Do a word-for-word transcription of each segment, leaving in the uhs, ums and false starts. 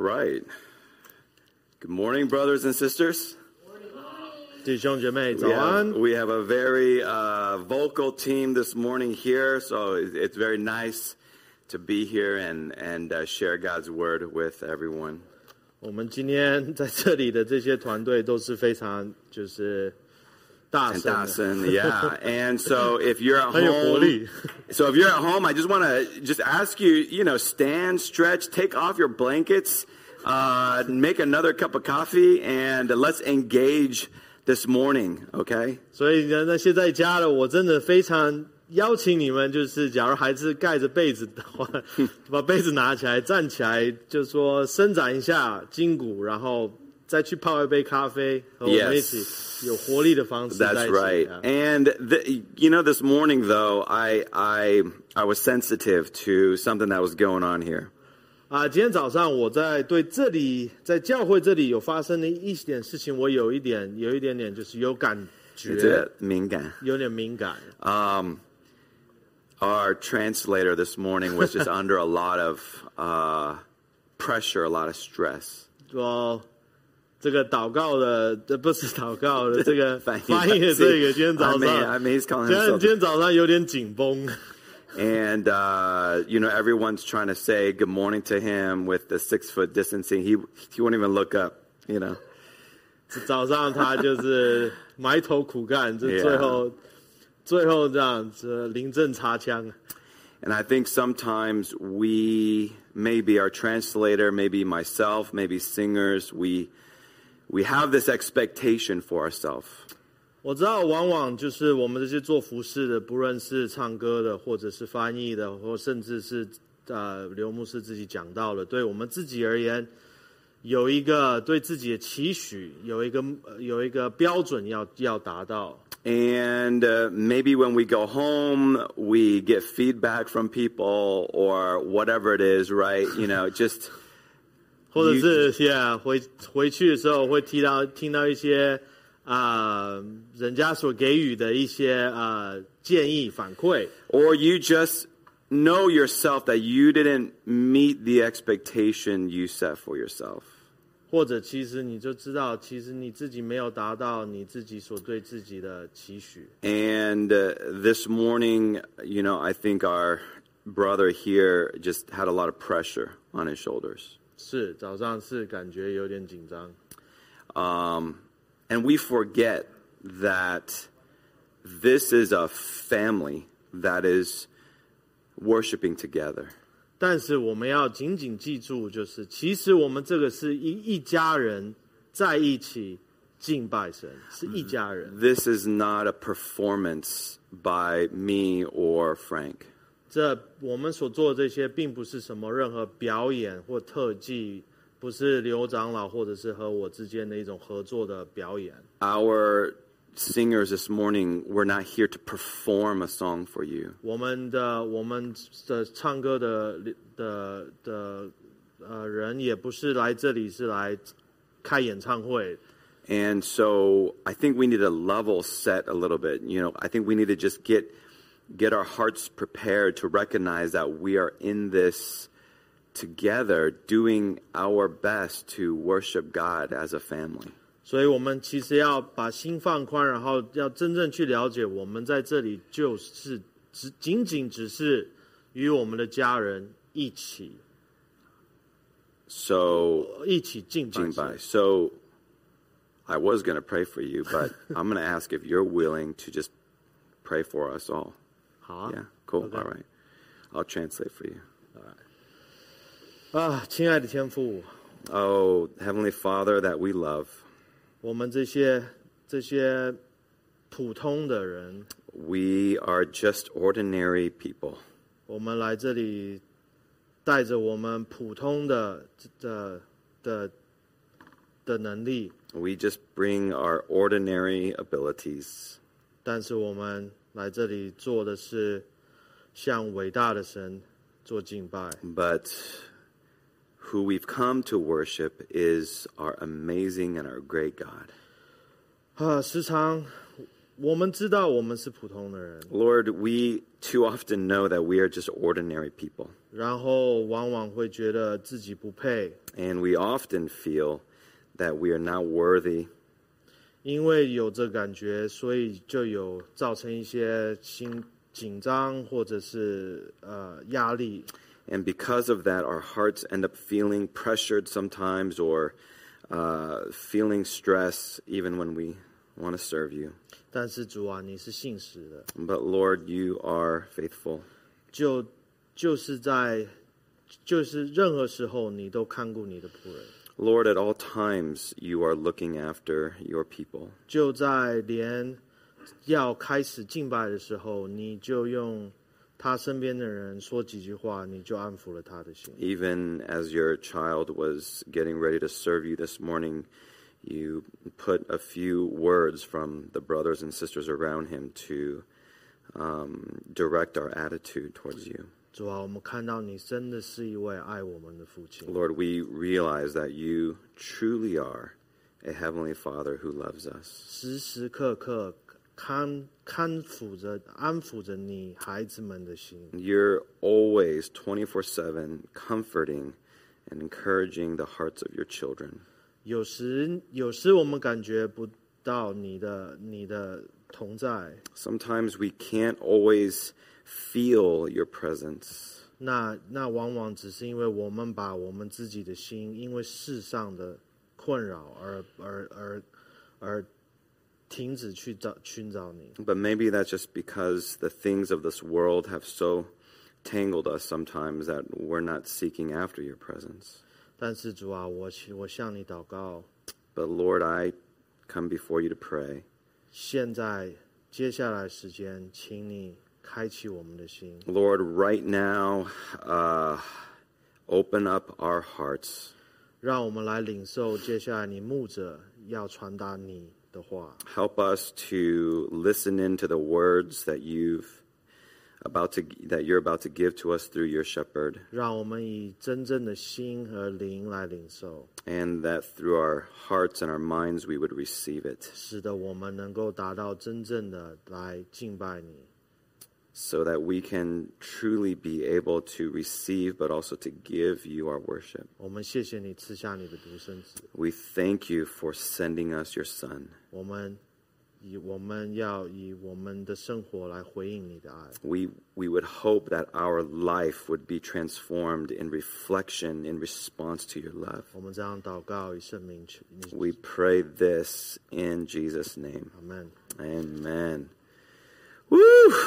right. Good morning, brothers and sisters. 弟兄姐妹，早 We 安。 have, we have a very uh, vocal team this morning here, so it- it's very nice to be here and, and uh, share God's word with everyone. 我们今天在这里的这些团队都是非常就是大 And 声的， Dawson, yeah. And so if you're at 很有活 home, 力。 so if you're at home, I just want to just ask you, you know, stand, stretch, take off your blankets, uh, make another cup of coffee, and let's engage this morning, okay? 所以呢，那些在家的，我真的非常邀请你们，就是假如还是盖着被子的话，把被子拿起来，站起来，就说伸展一下筋骨，然后再去泡一杯咖啡，和我们一起有活力的方式在 That's 一起。 right. 啊 And the, you know, this morning though, I I I was sensitive to something that was going on here. 啊，今天早上我在对这里，在教会这里有发生的一点事情，我有一点有一点点就是有感 It's 觉， a 敏感. 有点敏感。 Um, our translator this morning was just under a lot of uh, pressure, a lot of stress. 说这个祷告的，这不是祷告的，这个翻译翻译的这个，今天早 I 上， mean, I mean, he's calling 今天 himself. 今天早上有点紧绷。 And, uh, you know, everyone's trying to say good morning to him with the six foot distancing. He, he won't even look up, you know. 早上他就是埋头苦干，这 Yeah. 最后最后这样子临阵擦枪。 And I think sometimes we, maybe our translator, maybe myself, maybe singers, we, we have this expectation for ourselves. 我知道，往往就是我们这些做服饰的，不论是唱歌的，或者是翻译的，或甚至是呃刘牧师自己讲到了，对我们自己而言，有一个对自己的期许，有一个呃有一个标准要要达到。 And uh, maybe when we go home, we get feedback from people or whatever it is, right? You know, just 或者是 yeah 回回去的时候会听到听到一些啊、呃、人家所给予的一些啊、呃、建议反馈， or you just know yourself that you didn't meet the expectation you set for yourself. 或者其实你就知道，其实你自己没有达到你自己所对自己的期许。 And uh, this morning, you know, I think our brother here just had a lot of pressure on his shoulders. 是早上是感觉有点紧张， Um, and we forget that this is a family that is worshiping together. 但是我们要紧紧记住，就是其实我们这个是一一家人在一起敬拜神，是一家人。 This is not a performance by me or Frank. 这我们所做的这些，并不是什么任何表演或特技，不是刘长老或者是和我之间的一种合作的表演。 Our singers this morning, we're not here to perform a song for you. 我们的我们的唱歌的的的呃人，也不是来这里是来开演唱会。 And so I think we need to level set a little bit. You know, I think we need to just get get our hearts prepared to recognize that we are in this together, doing our best to worship God as a family. 所以我们其实要把心放宽，然后要真正去了解，我们在这里就是只仅仅只是与我们的家人一起 So 一起敬拜 Jingbai. 神。 So I was going to pray for you, but I'm going to ask if you're willing to just pray for us all. 好啊 Yeah, cool. Okay. All right. I'll translate for you. 啊，亲爱的天父， Oh, Heavenly Father that we love, 我们这些这些普通的人， we are just ordinary people. 我们来这里带着我们普通的的的的能力， We just bring our ordinary abilities. 但是我们来这里做的是向伟大的神做敬拜。 But who we've come to worship is our amazing and our great God. 啊，时常我们知道我们是普通的人， Lord, we too often know that we are just ordinary people. 然后往往会觉得自己不配， And we often feel that we are not worthy. 因为有这感觉，所以就有造成一些心紧张或者是呃压力。 And because of that, our hearts end up feeling pressured sometimes or uh, feeling stress even when we want to serve you. 但是主啊，你是信实的， But Lord, you are faithful. 就就是在就是任何时候，你都看顾你的仆人。 Lord, at all times, you are looking after your people. 就在连要开始敬拜的时候，你就用他身边的人说几句话，你就安抚了他的心。 Even as your child was getting ready to serve you this morning, you put a few words from the brothers and sisters around him to um, direct our attitude towards you. 主啊，我们看到你真的是一位爱我们的父亲。 Lord, we realize that you truly are a heavenly Father who loves us. 时时刻刻看看抚着、安抚着你孩子们的心。 You're always twenty-four seven comforting and encouraging the hearts of your children. 有时，有时我们感觉不到你的你的同在， Sometimes we can't always feel your presence. 那那往往只是因为我们把我们自己的心，因为世上的困扰而而而而停止去找寻找你。 But maybe that's just because the things of this world have so tangled us sometimes that we're not seeking after your presence. 但是主啊，我我向你祷告， But Lord, I come before you to pray. 现在接下来时间，请你开启我们的心， Lord, right now, uh, open up our hearts. 让我们来领受接下来你牧者要传达你的话。 Help us to listen into the words that you've about to that you're about to give to us through your shepherd, 让我们以真正的心和灵来领受， and that through our hearts and our minds we would receive it, 使得我们能够达到真正的来敬拜你。 so that we can truly be able to receive but also to give you our worship. 我们谢谢你赐下你的独生子， We thank you for sending us your son. 我们以我们要以我们的生活来回应你的爱。 We we would hope that our life would be transformed in reflection in response to your love. 我们这样祷告，以圣名求你。 We pray this in Jesus' name. 阿门。 Amen. Woo!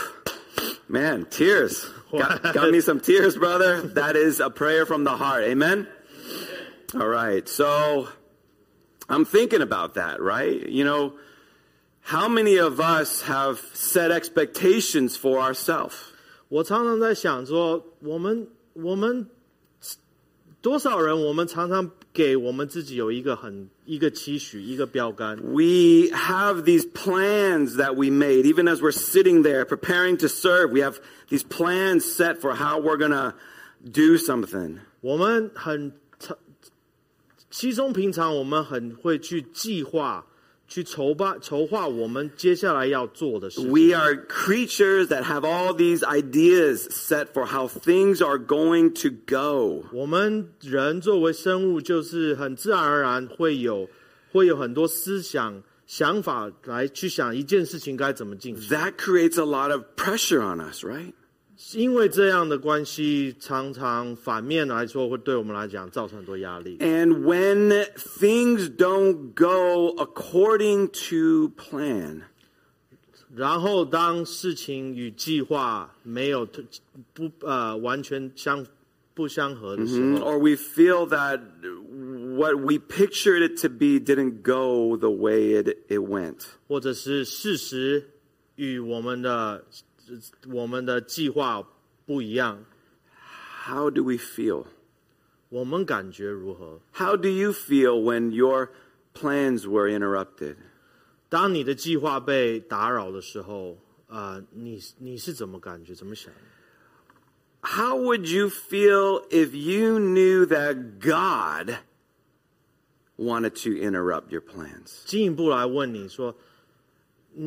Man, tears. Got, got me some tears, brother. That is a prayer from the heart. Amen? All right. So I'm thinking about that, right? You know, how many of us have set expectations for ourselves? 我常常在想说，我们我们多少人，我们常常给我们自己有一个很一个期许，一个标杆。 We have these plans that we made, even as we're sitting there preparing to serve. We have these plans set for how we're going to do something. 我们很常稀松平常，我们很会去计划、去筹划、筹划我们接下来要做的事情。 We are creatures that have all these ideas set for how things are going to go. 我们人作为生物，就是很自然而然会有会有很多思想、想法来去想一件事情该怎么进行。 That creates a lot of pressure on us, right? 因为这样的关系，常常反面来说，会对我们来讲造成很多压力。 And when things don't go according to plan, 然后，当事情与计划没有不呃完全相不相合的时候， or we feel that what we pictured it to be didn't go the way it, it went, 或者是事实与我们的我们的计划不一样， how do we feel? 我们感觉如何？ How do you feel when your plans were interrupted? 当你的计划被打扰的时候，呃，你你是怎么感觉？怎么想？ How would you feel if you knew that God wanted to interrupt your plans? 进一步来问你说，嗯，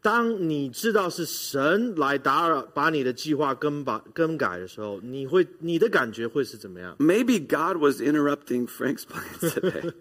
当你知道是神来打扰把你的计划更把更改的时候，你会你的感觉会是怎么样？ Maybe God was interrupting Frank's plans today.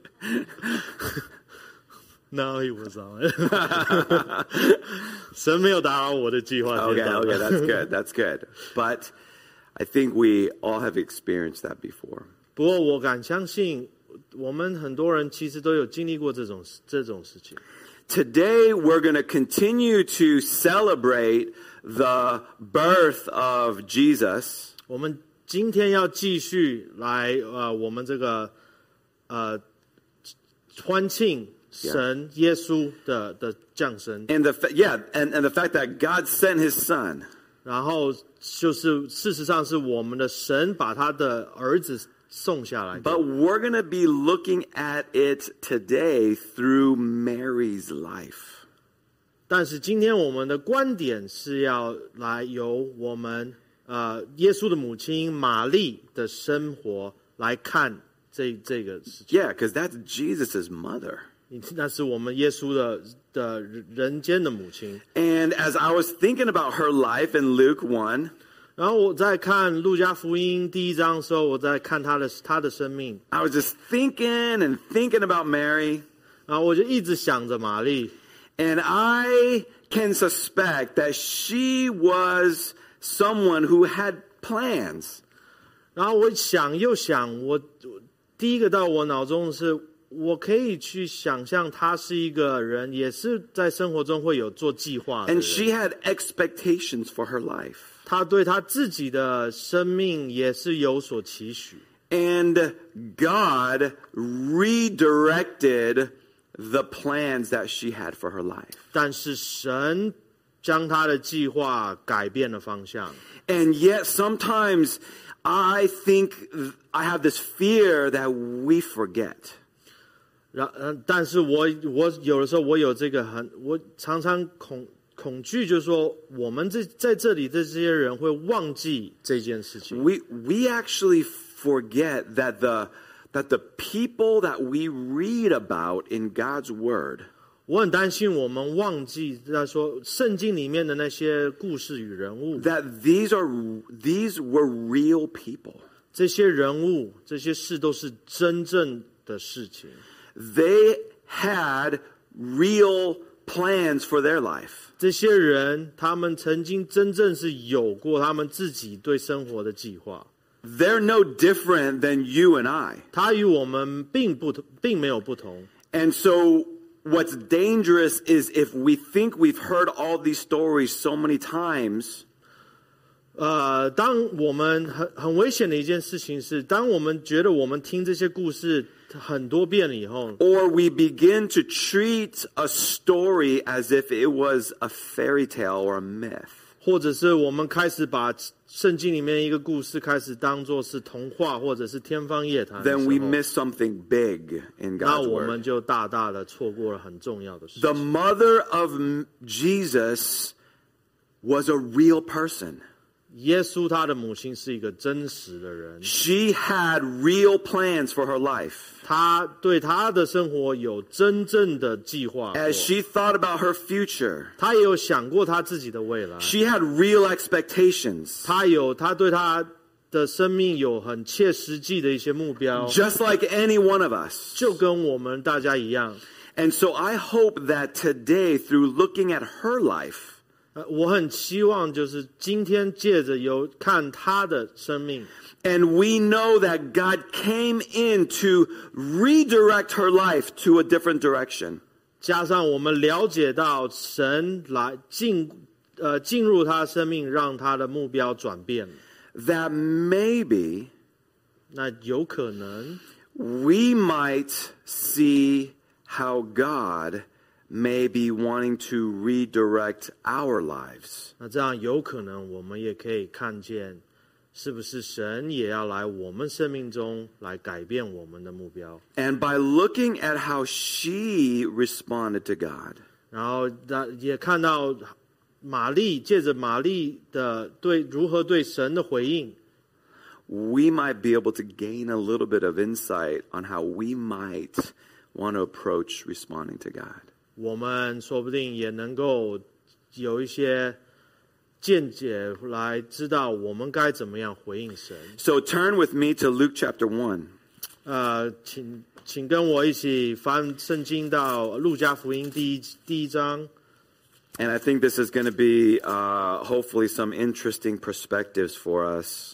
No, he was on it. 神没有打扰我的计划。 Okay, okay, that's good, that's good. But I think we all have experienced that before. 不过我敢相信，我们很多人其实都有经历过这种这种事情。 Today, we're going to continue to celebrate the birth of Jesus. 我们今天要继续来呃，我们这个呃欢庆神耶稣的的降生。 And the fa- yeah, and, and the fact that God sent his son. 然后就是事实上是我们的神把他的儿子送下来。 But we're going to be looking at it today through Mary's life. 但是今天我们的观点是要来由我们呃耶稣的母亲玛丽的生活来看这这个事情。 Yeah, because that's Jesus' mother. 那是我们耶稣的的人间的母亲。 And as I was thinking about her life in Luke one, 然后我在看路加福音第一章的时候，我在看他的他的生命， I was just thinking and thinking about Mary. 然后我就一直想着玛丽。 And I can suspect that she was someone who had plans. 然后我想又想，我第一个到我脑中的是，我可以去想象她是一个人，也是在生活中会有做计划的人。 And she had expectations for her life. 她对她自己的生命也是有所期许。 And God redirected the plans that she had for her life. 但是神将她的计划改变了方向。 And yet sometimes I think I have this fear that we forget. 然呃，但是我我有的时候我有这个很，我常常恐恐惧，就是说我们这在这里的这些人会忘记这件事情。 We we actually forget that the that the people that we read about in God's word, 我很担心我们忘记在说圣经里面的那些故事与人物， that these are these were real people. 这些人物这些事都是真正的事情。 They had real plans for their life. 这些人他们曾经真正是有过他们自己对生活的计划。 They're no different than you and I. 他与我们并不并没有不同。 And so what's dangerous is if we think we've heard all these stories so many times, 呃，当我们很很危险的一件事情是，当我们觉得我们听这些故事很多遍了以后， or we begin to treat a story as if it was a fairy tale or a myth, 或者是我们开始把圣经里面一个故事开始当作是童话或者是天方夜谭的时 then 候， we miss something big in 那 God's 我们 word. 就大大的错过了很重要的事 The 情。 mother of Jesus was a real person. 耶稣他的母亲是一个真实的人， She had real plans for her life. 他对他的生活有真正的计划过， As she thought about her future, 他也有想过他自己的未来， she had real expectations. 他有他对他的生命有很切实际的一些目标， Just like any one of us. 就跟我们大家一样。 And so I hope that today, through looking at her life, 呃我很期望就是今天借着有看他的生命， and we know that God came in to redirect her life to a different direction. 加上我们了解到神来进呃进入他的生命，让他的目标转变了。 That maybe 那有可能 we might see how God may be wanting to redirect our lives. 那这样有可能我们也可以看见，是不是神也要来我们生命中来改变我们的目标？ And by looking at how she responded to God, 然后也看到玛丽借着玛丽的对如何对神的回应， we might be able to gain a little bit of insight on how we might want to approach responding to God. 我们说不定也能够有一些见解来知道我们该怎么样回应神。 So turn with me to Luke chapter one. 呃，请请跟我一起翻圣经到路加福音第一第一章。 And I think this is going to be uh, hopefully some interesting perspectives for us.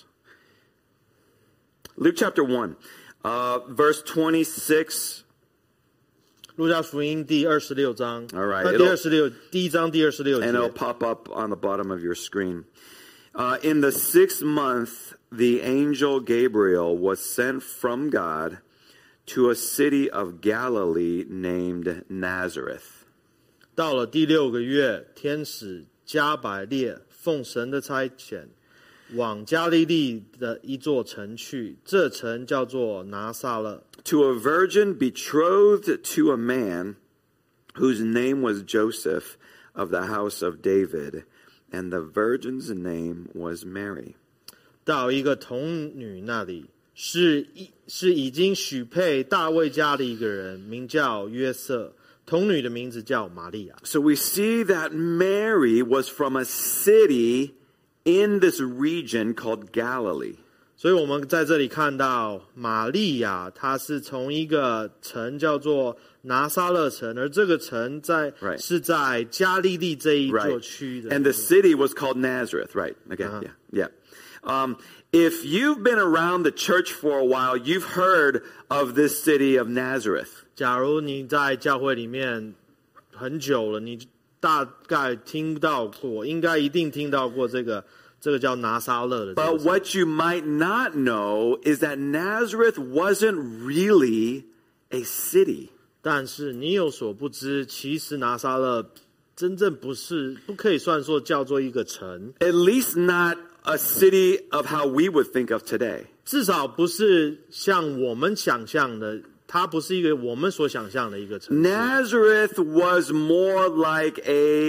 Luke chapter one, uh, verse twenty-six. 路加福音第二十六章， All right, 那第二十六第一章第二十六 And it'll 节， pop up on the bottom of your screen. Uh, in the sixth month, the angel Gabriel was sent from God to a city of Galilee named Nazareth. 到了第六个月，天使加百列奉神的差遣，往加利利的一座城去，这城叫做拿撒勒。 To a virgin betrothed to a man whose name was Joseph of the house of David, and the virgin's name was Mary. 到一个童女那里，是已是已经许配大卫家的一个人，名叫约瑟，童女的名字叫玛利亚。 So we see that Mary was from a city in this region called Galilee. 所以我们在这里看到玛利亚，她是从一个城叫做拿撒勒城，而这个城在 Right. 是在加利利这一座 Right. 区的。 And the city was called Nazareth, right? Okay, Uh-huh. yeah, yeah. Um, if you've been around the church for a while, you've heard of this city of Nazareth. 假如你在教会里面很久了，你大概听到过，应该一定听到过这个这个叫拿撒勒的这个 But 城。 what you might not know is that Nazareth wasn't really a city. 但是你有所不知，其实拿撒勒真正不是，不可以算作叫做一个城， At least not a city of how we would think of today. 至少不是像我们想象的，它不是一个我们所想象的一个城市。 Nazareth was more like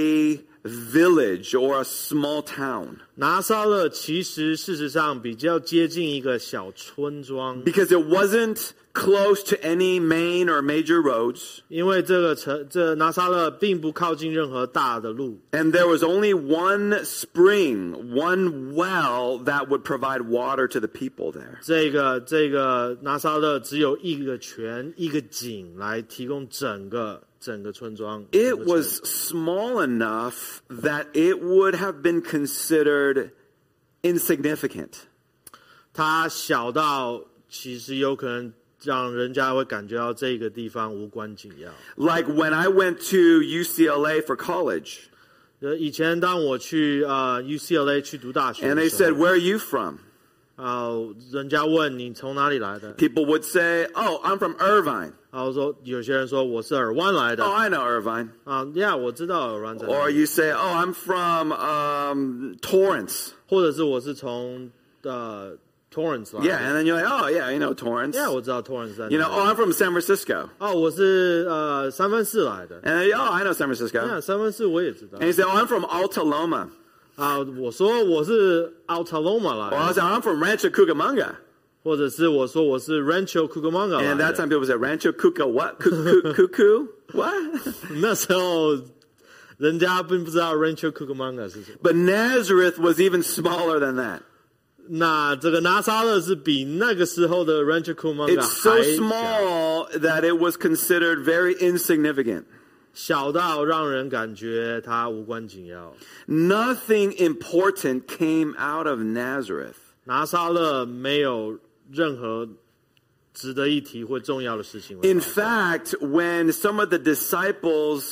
a village or a small town 拿撒勒其实事实上比较接近一个小村庄， because it wasn't close to any main or major roads, 因为这个城这拿撒勒并不靠近任何大的路， and there was only one spring, one well that would provide water to the people there. 这个这个拿撒勒只有一个泉一个井来提供整个整个村庄。 It 整个城 was small enough that it would have been considered insignificant. 它小到其实有可能让人家会感觉到这个地方无关紧要。 Like when I went to U C L A for college, 呃，以前当我去呃 U C L A 去读大学 and 的 they 时 said, 候， "Where are you from?" 啊、人家问你从哪里来的， People would say, "Oh, I'm from Irvine." 然后说有些人说我是尔湾来的， "Oh, I know Irvine." 啊呀，我知道尔湾在哪 Or 里， you say, "Oh, I'm from um, Torrance." 或者是我是从呃 Torrance 来的 Yeah, and then you're like, "Oh, yeah, you know Torrance." yeah 我知道 Torrance 在哪里 You know, "Oh, I'm from San Francisco." 哦，我是呃三藩市来的， And then, "Oh, I know San Francisco." 那三藩市我也知道 And you say, "Oh, I'm from Alta Loma." 啊，我说我是 Altaloma 来 Or I 的， say, "I'm from Rancho Cucamonga." 或者是我说我是 Rancho Cucamonga 来 And that 的， time people say, "Rancho Cuca what? Cuckoo? Cuckoo? What?" 那时候人家并不知道 Rancho Cucamonga 是什么。 But Nazareth was even smaller than that. 那这个拿撒勒是比那个时候的 Rancho Cucamonga It's so 还小， small that it was considered very insignificant. 小到让人感觉它无关紧要。 Nothing important came out of Nazareth. 拿撒勒没有任何值得一提或重要的事情会 In 发生。 fact, when some of the disciples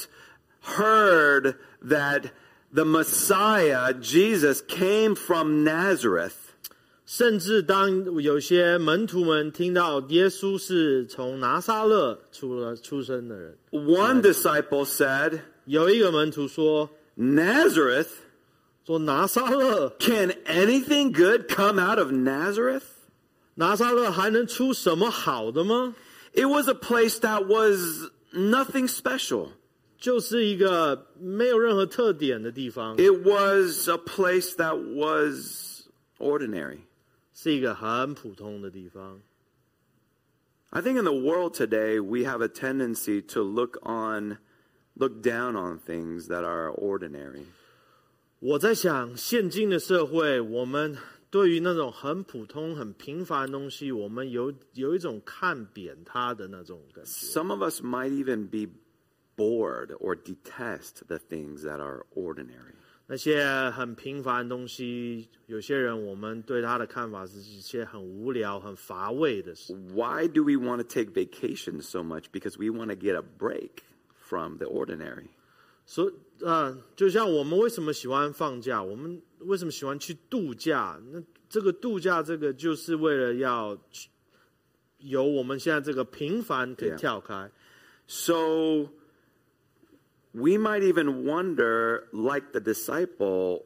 heard that the Messiah, Jesus, came from Nazareth, 甚至当有些门徒们听到耶稣是从拿撒勒出了出生的人， one disciple said, 有一个门徒说 "Nazareth? 说拿撒勒， Can anything good come out of Nazareth?" 拿撒勒还能出什么好的吗？ It was a place that was nothing special. 就是一个没有任何特点的地方， It was a place that was ordinary. 是一个很普通的地方。 I think in the world today, we have a tendency to look on, look down on things that are ordinary. 我在想，现今的社会，我们对于那种很普通、很平凡的东西，我们有有一种看扁它的那种感觉。 Some of us might even be bored or detest the things that are ordinary. 那些很平凡的东西，有些人我们对他的看法是一些很无聊、很乏味的事。 Why do we want to take vacation so much? Because we want to get a break from the ordinary. 所以，呃，就像我们为什么喜欢放假，我们为什么喜欢去度假？那这个度假，这个就是为了要由我们现在这个平凡可以跳开。 So we might even wonder, like the disciple,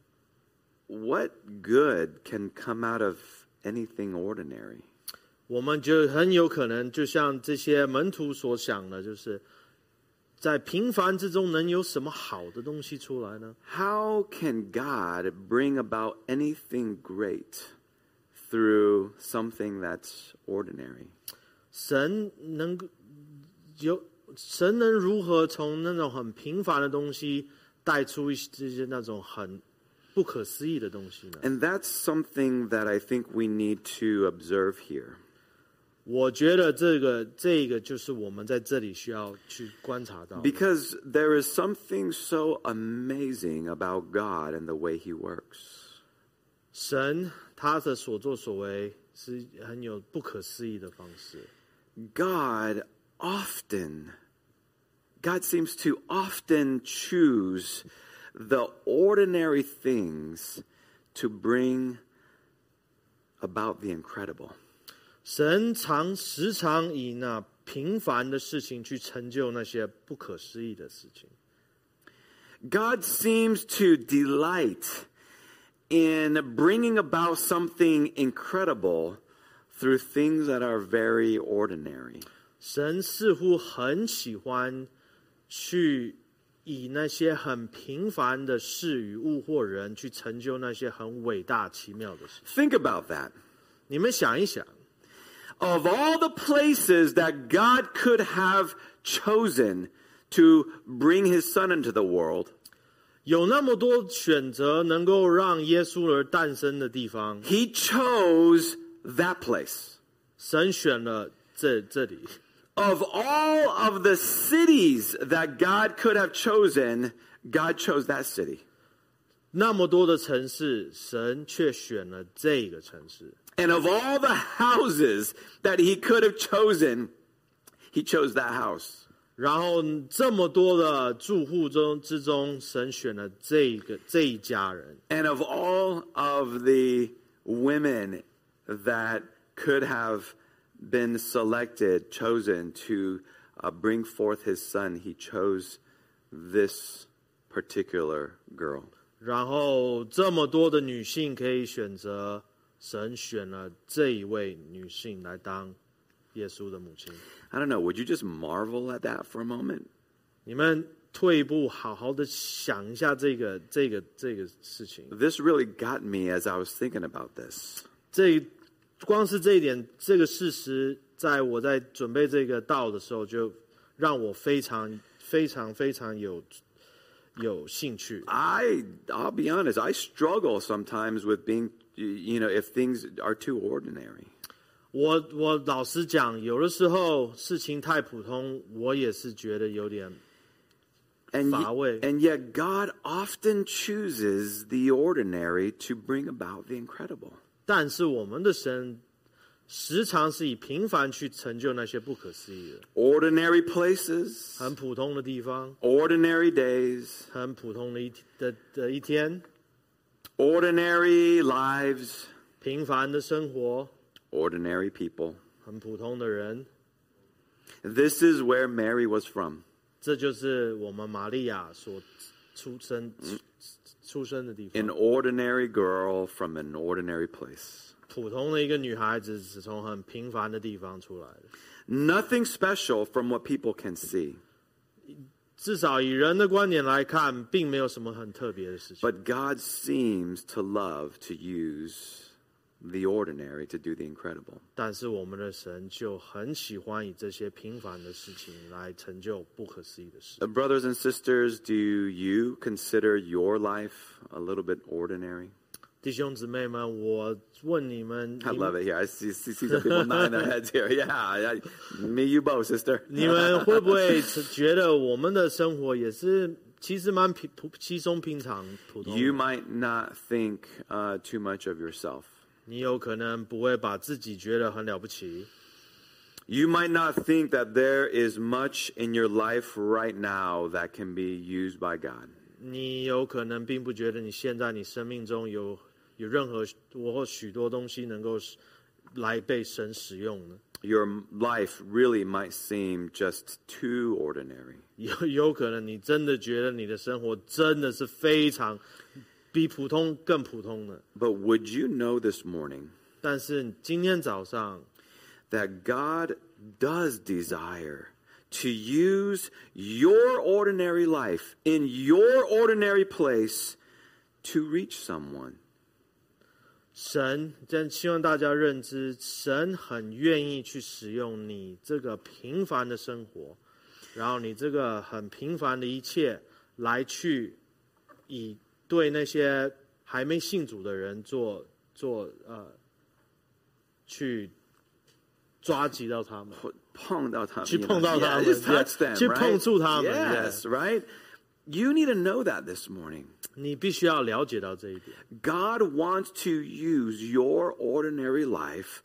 what good can come out of anything ordinary? 我们就很有可能，就像这些门徒所想的，就是在平凡之中能有什么好的东西出来呢？ How can God bring about anything great through something that's ordinary? 神能有神能如何从那种很平凡的东西带出一些那种很不可思议的东西呢？ And that's something that I think we need to observe here. 我觉得这个这个就是我们在这里需要去观察到的。 Because there is something so amazing about God and the way He works. 神他的所作所为是很有不可思议的方式。 God often, God seems to often choose the ordinary things to bring about the incredible. 神常时常以那平凡的事情去成就那些不可思议的事情。 God seems to delight in bringing about something incredible through things that are very ordinary. 神似乎很喜欢去以那些很平凡的事与物或人去成就那些很伟大奇妙的事。 Think about that. 你们想一想， Of all the places that God could have chosen to bring His Son into the world, 有那么多选择能够让耶稣而诞生的地方， He chose that place. 神选了这这里。 Of all of the cities that God could have chosen, God chose that city. 那么多的城市，神却选了这个城市。 And of all the houses that He could have chosen, He chose that house. 然后这么多的住户中之中，神选了这个这一家人。 And of all of the women that could have been selected, chosen to uh, bring forth His Son, He chose this particular girl. 然后这么多的女性可以选择，神选了这一位女性来当耶稣的母亲。 I don't know, would you just marvel at that for a moment? 你们退一步，好好的想一下这个这个这个事情。 This really got me as I was thinking about this. 这光是这一点，这个事实，在我在准备这个道的时候，就让我非常非常非常有有兴趣。 I, I'll be honest, I struggle sometimes with being, you know, if things are too ordinary. 我我老实讲，有的时候事情太普通，我也是觉得有点 And, 乏味。 and yet God often chooses the ordinary to bring about the incredible. 但是我们的神时常是以平凡去成就那些不可思议的， Ordinary places, 很普通的地方， ordinary days, 很普通的一的的一天， ordinary lives, 平凡的生活， ordinary people. 很普通的人。 This is where Mary was from. 这就是我们玛利亚所出生出出生的地 An 方。 ordinary girl from an ordinary place. 普通的一个女孩子是从很平凡的地方出来的， Nothing special from what people can see. 至少以人的观点来看，并没有什么很特别的事情。 But God seems to love to use the ordinary to do the incredible. 但是我们的神就很喜欢以这些平凡的事情来成就不可思议的事。 Uh, brothers and sisters, do you consider your life a little bit ordinary? 弟兄姊妹们，我问你们， I love it here. I see, see, see some people nodding their heads here. Yeah, yeah, me, you both, sister. 你们会不会觉得我们的生活也是其实蛮平普稀松平常普通的？ You might not think uh, too much of yourself. 你有可能不会把自己觉得很了不起。 You might not think that there is much in your life right now that can be used by God. 你有可能并不觉得你现在你生命中有有任何或许多东西能够来被神使用的。 Your life really might seem just too ordinary. 有有可能你真的觉得你的生活真的是非常比普通更普通的。 But would you know this morning 但是今天早上 that God does desire to use your ordinary life in your ordinary place to reach someone? 神真希望大家认知，神很愿意去使用你这个平凡的生活，然后你这个很平凡的一切，来去以对那些还没信主的人做做呃，去抓击到他们， 碰到他们， 去碰到他们， yeah, just touch them, 去碰触他们。 Yes, right? You need to know that this morning. 你必须要了解到这一点。 God wants to use your ordinary life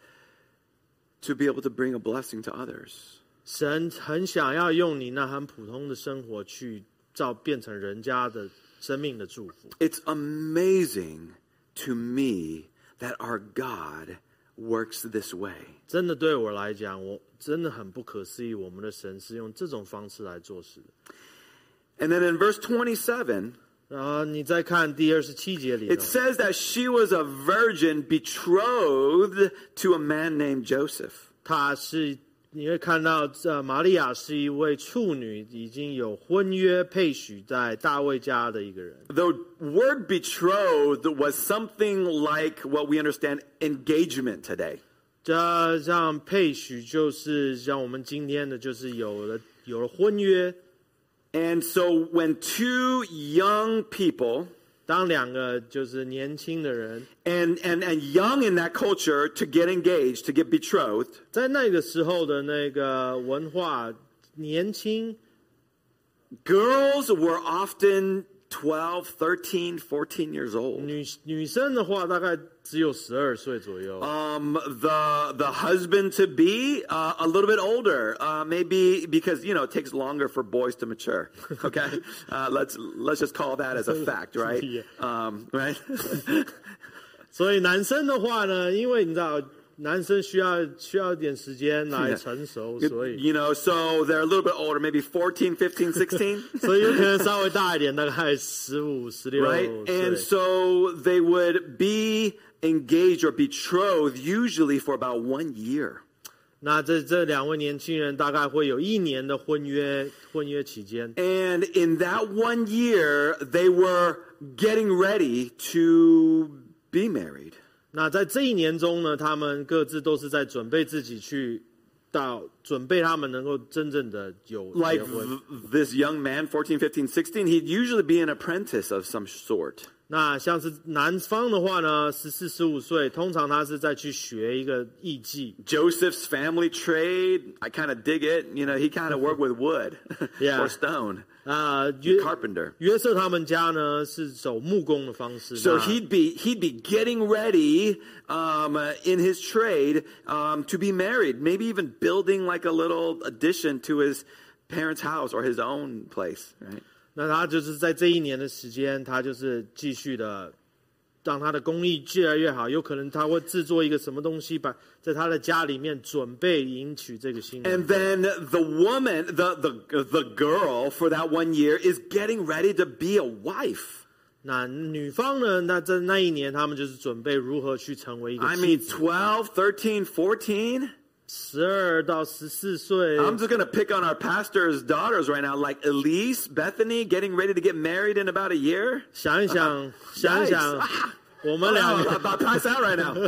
to be able to bring a blessing to others. 神很想要用你那很普通的生活去造变成人家的生命的祝福。 It's amazing to me that our God works this way. 真的对我来讲，我真的很不可思议，我们的神是用这种方式来做事的。 And then in verse twenty-seven, 然后你再看第二十七节里头 it says that she was a virgin betrothed to a man named Joseph. 她是你会看到，呃，玛利亚是一位处女，已经有婚约配许在大卫家的一个人。 The word betrothed was something like what we understand engagement today. 这像配许就是像我们今天的，就是有了有了婚约。 And so when two young people, 当两个就是年轻的人 and, and, and young in that culture to get engaged, to get betrothed, 在那个时候的那个文化，年轻 girls were often twelve, thirteen, fourteen years old. 女女生的话大概只有十二岁左右。 Um, the the husband to be uh, a little bit older, uh, maybe because you know it takes longer for boys to mature. Okay, uh, let's let's just call that as a fact, right? Yeah. Um, right. 所以男生的话呢，因为你知道，男生需要需要一点时间来成熟，所以 You know, so they're a little bit older, maybe fourteen, fifteen, sixteen. 所以有可能稍微大一点，大概十五、十六 Right? And so they would be engaged or betrothed usually for about one year. 那这这两位年轻人大概会有一年的婚约，婚约期间。 And in that one year, they were getting ready to be married. 那在这一年中呢，他们各自都是在准备自己去到准备他们能够真正的有 Like 结婚。 th- this young man, fourteen, fifteen, sixteen, he'd usually be an apprentice of some sort. 那像是男方的话呢，十四、十五岁，通常他是在去学一个艺技。 Joseph's family trade, I kind of dig it. You know, he kind of worked with wood Yeah. or stone. 啊、约 Carpenter. 约瑟他们家呢是走木工的方式。 So 那 he'd be he'd be getting ready um, uh, in his trade um, to be married, maybe even building like a little addition to his parents' house or his own place, right? 那他就是在这一年的时间，他就是继续的让他的工艺越来越好。有可能他会制作一个什么东西，把在他的家里面准备迎娶这个新人。 And then the woman, the, the, the girl for that one year is getting ready to be a wife. 那女方呢？那在那一年，他们就是准备如何去成为一个 I 妻 mean, 子。 twelve, thirteen, fourteen. 十二到十四岁。 I'm just going to pick on our pastor's daughters right now, like Elise, Bethany, getting ready to get married in about a year. 想一想，想一想， 我们两个 I'm about to pass out right now.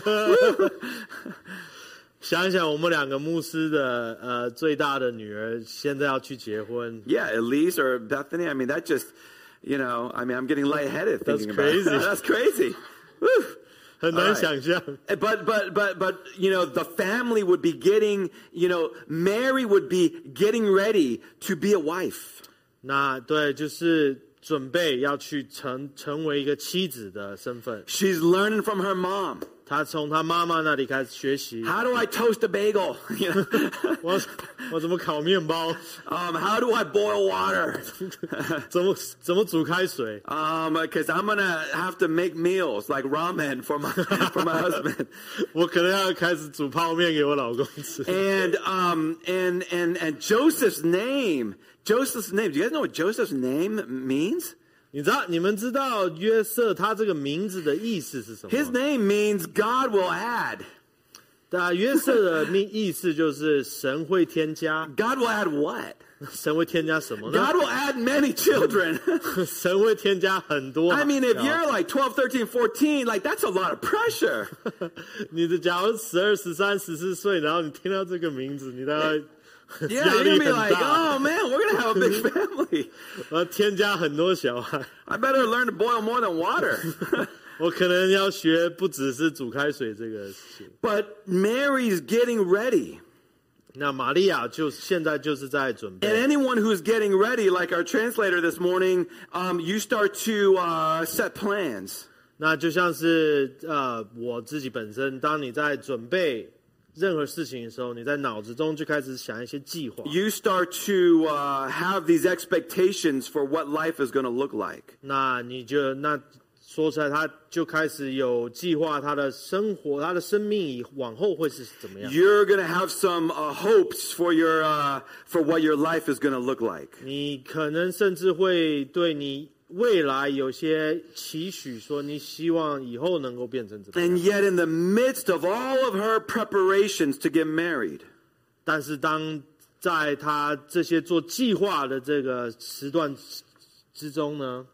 想一想，我们两个牧师的呃最大的女儿现在要去结婚。 Yeah, Elise or Bethany. I mean, that just, you know, I mean, I'm getting lightheaded thinking That's crazy. about it. That's crazy. Woo. 很难想象。 But but but but you know, the family would be getting, you know, Mary would be getting ready to be a wife. 那对，就是准备要去成成为一个妻子的身份。 She's learning from her mom. 她从她妈妈那里开始学习。 How do I toast a bagel? 我我怎么烤面包 um, how do I boil water? 怎么怎么煮开水 Um, because I'm gonna have to make meals like ramen for my for my husband. 我可能要开始煮泡面给我老公吃。 And um and and and Joseph's name, Joseph's name. Do you guys know what Joseph's name means? 你知道你们知道约瑟他这个名字的意思是什么 His name means God will add. 那约瑟的命意思就是神会添加。 God will add what? 神会添加什么呢 God will add many children. 神会添加很多。 I mean, if you're like twelve, thirteen, fourteen, like that's a lot of pressure. 你的假如十二、十三、十四岁，然后你听到这个名字，你大概 Yeah, you're gonna be like, oh man, we're gonna have a big family. 我添加很多小孩。 I better learn to boil more than water. 我可能要学不只是煮开水这个事情。 But Mary's getting ready. 那玛利亚就现在就是在准备。 And anyone who's getting ready, like our translator this morning, um, you start to uh, set plans. 那就像是呃我自己本身，当你在准备任何事情的时候，你在脑子中就开始想一些计划。 You start to uh, have these expectations for what life is going to look like. 那你就那说出来，他就开始有计划他的生活，他的生命以往后会是怎么样。 You're going to have some uh, hopes for your uh, for what your life is going to look like. 你可能甚至会对你未来有些期许，说你希望以后能够变成怎么样。 And yet, in the midst of all of her preparations to get married, 但是当在他这些做计划的这个时段之中呢，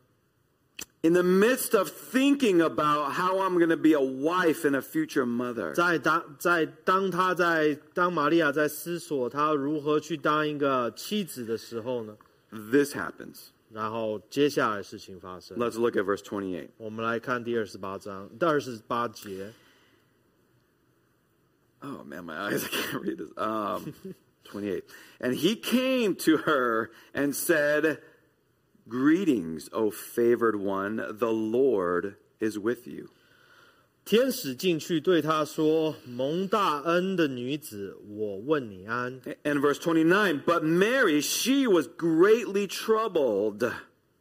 in the midst of thinking about how I'm going to be a wife and a future mother, 在当在当他在当玛利亚在思索他如何去当一个妻子的时候呢， this happens. 然后接下来的事情发生。 Let's look at verse twenty-eight. 我们来看第二十八章，第二十八节。 Oh man, my eyes, I can't read this. Um, twenty-eight. And he came to her and said, "Greetings, O favored one, the Lord is with you." 天使进去对他说：“蒙大恩的女子，我问你安。” And verse twenty-nine, but Mary, she was greatly troubled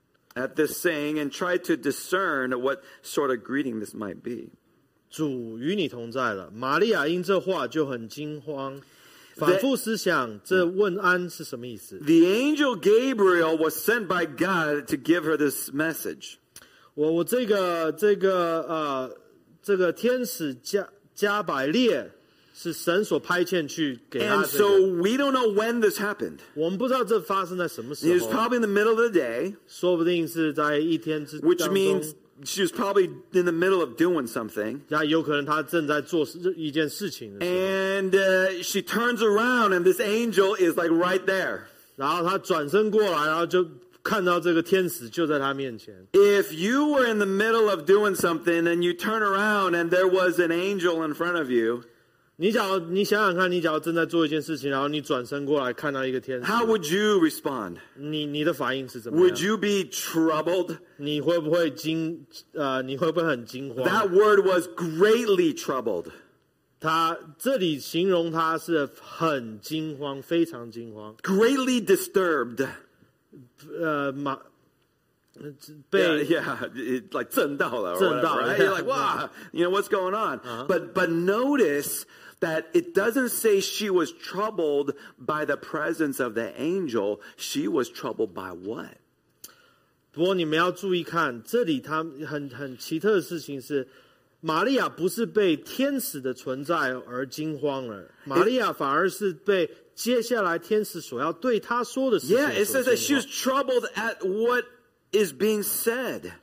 at this saying and tried to discern what sort of greeting this might be. 主与你同在了。玛利亚因这话就很惊慌，反复思想这问安是什么意思。 The angel Gabriel was sent by God to give her this message. 我我这个这个呃这个天使加加百列是神所派遣去给他 And 这 so 个。 we don't know when this happened. 我们不知道这发生在什么时 It was 候， probably in the middle of the day, 说不定是在一天之 which 当 means 中， she was probably in the middle of doing something. 那有可能他正在做事一件事情的时候。 And uh, she turns around and this angel is like right there. 然后他转身过来，然后就看到这个天使就在他面前。 If you were in the middle of doing something and you turn around and there was an angel in front of you, 你假如你想想看，你假如正在做一件事情，然后你转身过来看到一个天使， how would you respond? 你你的反应是怎么样？ Would you be troubled? 你会不会惊？呃，你会不会很惊慌？ That word was greatly troubled. 他这里形容他是很惊慌，非常惊慌。 Greatly disturbed. 呃，马 Yeah, 被 yeah, it, like 震到了 or 震到, whatever, right? yeah. You're like, wow, you know, what's going on? Uh-huh. But but notice that it doesn't say she was troubled by the presence of the angel. She was troubled by what? 不过你们要注意看，这里他很很奇特的事情是，玛利亚不是被天使的存在而惊慌了，玛利亚反而是被接下来天使所要对她说的事情 Yeah, it 所 says that she 惊 was 慌。 troubled at what is being said.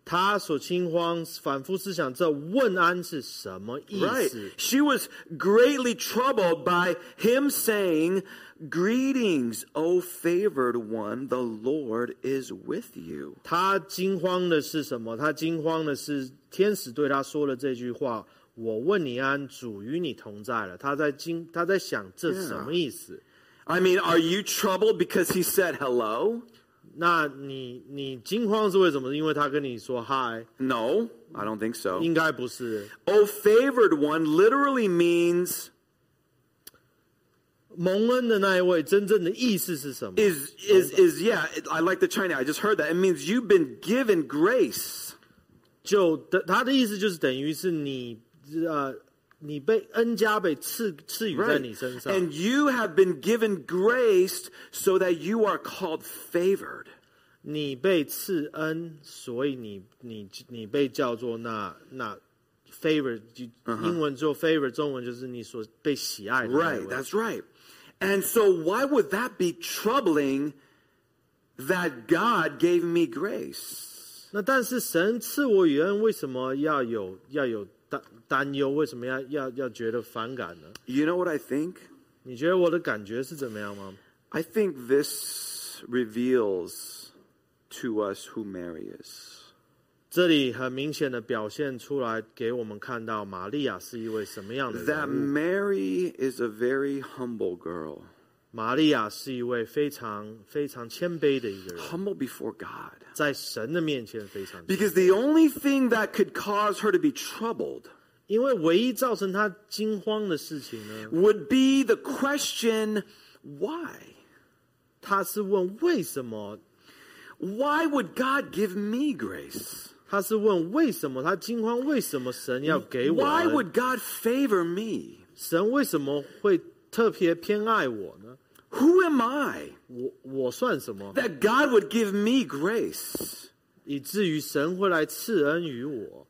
他所惊慌，反复思想这问安是什么意 Right. 思。 She was greatly troubled by him saying, "Greetings, O favored one, the Lord is with you." 他惊慌的是什么？他惊慌的是天使对他说了这句话：“我问你安，主与你同在了。”他在惊，他在想这什么意思？ I mean, are you troubled because he said hello? 那你你惊慌是为什么？因为他跟你说嗨？ No, I don't think so. 应该不是。 O favored one literally means 蒙恩的那一位，真正的意思是什么？ is is is yeah, I like the China. I just heard that. It means you've been given grace. 就的他的意思就是等于是你呃，你被恩加被赐赐予在 Right. 你身上。 And you have been given grace so that you are called favored. 你被赐恩，所以你你你被叫做那那 favor， 英文就 favor， 中文就是你所被喜爱的那 Right, 位。 that's right. And so why would that be troubling that God gave me grace? 那但是神赐我与恩，为什么要有要有担担忧？为什么要要要觉得反感呢？ You know what I think? 你觉得我的感觉是怎么样吗？ I think this reveals to us who Mary is. 这里很明显的表现出来，给我们看到玛利亚是一位什么样的 That 人物。 Mary is a very humble girl. 玛利亚是一位非常非常谦卑的一个人， Humble before God. 在神的面前非常谦卑。 Because the only thing that could cause her to be troubled 因为唯一造成他惊慌的事情呢， would be the question, why? 他是问为什么？ Why would God give me grace? 他是问为什么？他惊慌，为什么神要给我 Why 恩？ would God favor me? 神为什么会特别偏爱我呢？ Who am I 我我算什么？ that God would give me grace? 以至于神会来赐恩于我？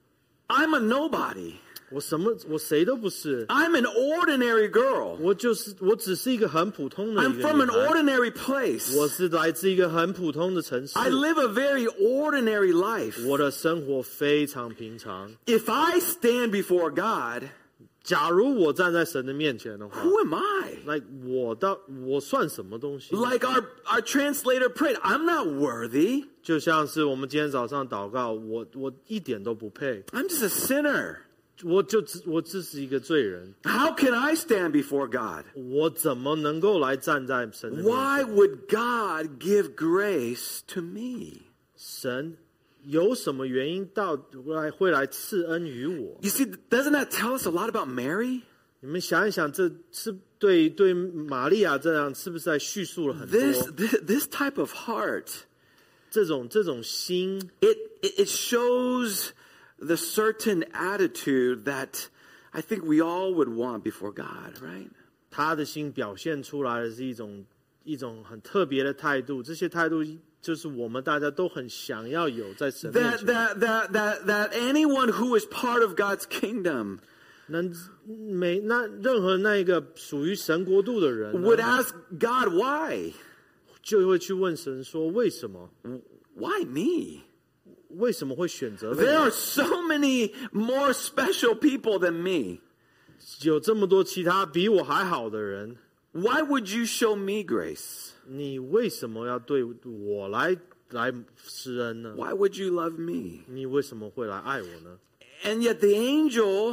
I'm a nobody. 我什么？我谁都不是。 I'm an ordinary girl. 我就是我，只是一个很普通的一 I'm 个 from 女 an 孩。 ordinary place. 我是来自一个很普通的城市。 I live a very ordinary life. 我的生活非常平常。 If I stand before God, 假如我站在神的面前的话， who am I? 那我到我算什么东西？ Like our, our translator prayed, I'm not worthy. 就像是我们今天早上祷告，我我一点都不配， I'm just a sinner. 我就只我只是一个罪人， How can I stand before God? 我怎么能够来站在神的面 Why 前？ would God give grace to me? 神有什么原因到来会来赐恩于我？ You see, doesn't that tell us a lot about Mary? 你们想一想，这是对对玛利亚这样，是不是在叙述了很多 This, this, this type of heart, 这种这种心？ it, it, it shows the certain attitude that I think we all would want before God, right? 他的心表现出来的是一种一种很特别的态度，这些态度就是我们大家都很想要有在神面 That, 前。 that, that, that, that anyone who is part of God's kingdom 能每那任何那一个属于神国度的人呢 would ask God, why? 就会去问神说：为什么？ Why me? 为什么会选择被 There 我 are so many more special people than me. 有这么多其他比我还好的人， Why would you show me grace? 你为什么要对我来来施恩呢？ Why would you love me? 你为什么会来爱我呢？ And yet the angel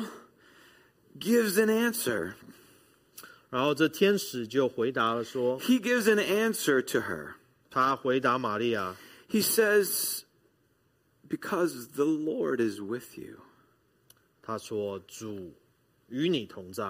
gives an answer. 然后这天使就回答了说， He gives an answer to her. 他回答玛利亚， He says, because the Lord is with you. 他说主与你同在。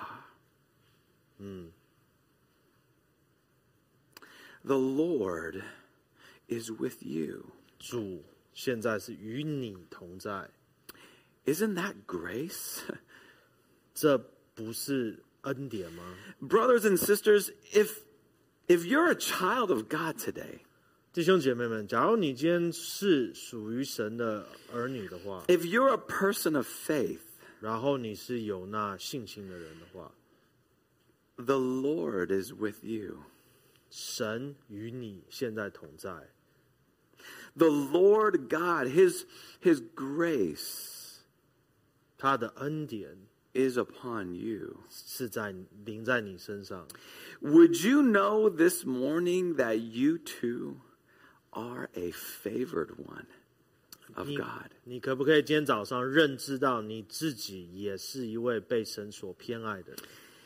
The Lord is with you. 主现在是与你同在， Isn't that grace? 这不是恩典吗？ Brothers and sisters, if, if you're a child of God today, 弟兄姐妹们，假如你今天是属于神的儿女的话， if you're a person of faith, 然后你是有那信心的人的话， the Lord is with you. 神与你现在同在。 The Lord God, His, His grace 他的恩典 is upon you. 是在临在你身上。 Would you know this morning that you too are a favored one of 你 God? 你可不可以今天早上认知到你自己也是一位被神所偏爱的人？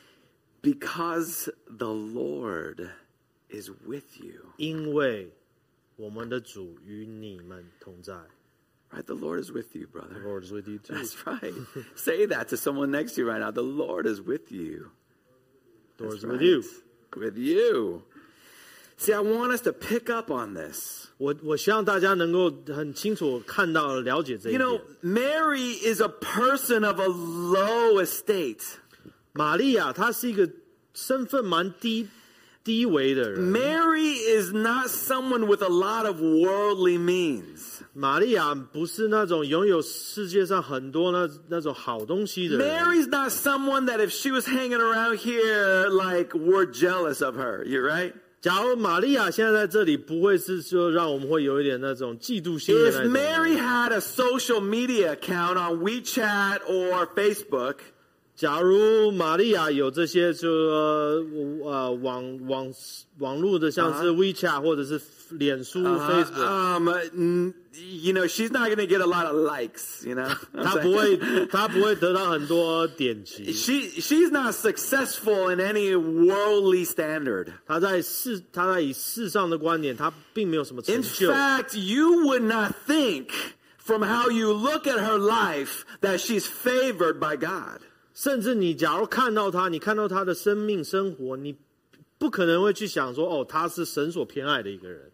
Because the Lord is with you. 因为我们的主与你们同在。 Right? The Lord is with you, The brother. Lord is with you too. That's right. Say that to someone next to you right now. The Lord is with you. The Lord That's is with right. you. With you. See, I want us to pick up on this. 我我希望大家能够很清楚看到、了解这一 You 点。 know, Mary is a person of a low estate. 玛利亚她是一个身份蛮低低微的人。 Mary is not someone with a lot of worldly means. 玛利亚不是那种拥有世界上很多那那种好东西的人。 Mary's not someone that if she was hanging around here, like, we're jealous of her. You're right? 假如玛利亚现在在这里，不会是说让我们会有一点那种嫉妒心的 If 那种人。 Mary had a social media account on WeChat or Facebook, 假如玛利亚有这些就呃网网网络的，像是 WeChat 或者是脸书、Facebook， um, n- you know, she's not going to get a lot of likes, you know? 她不会她不会得到很多点击。 She, she's not successful in any worldly standard. 她在世她在以世上的观点，她并没有什么成 In 就。 fact, you would not think from how you look at her life that she's favored by God. 甚至你假如看到她，你看到她的生命生活，你不可能会去想说，哦，她是神所偏爱的一个人。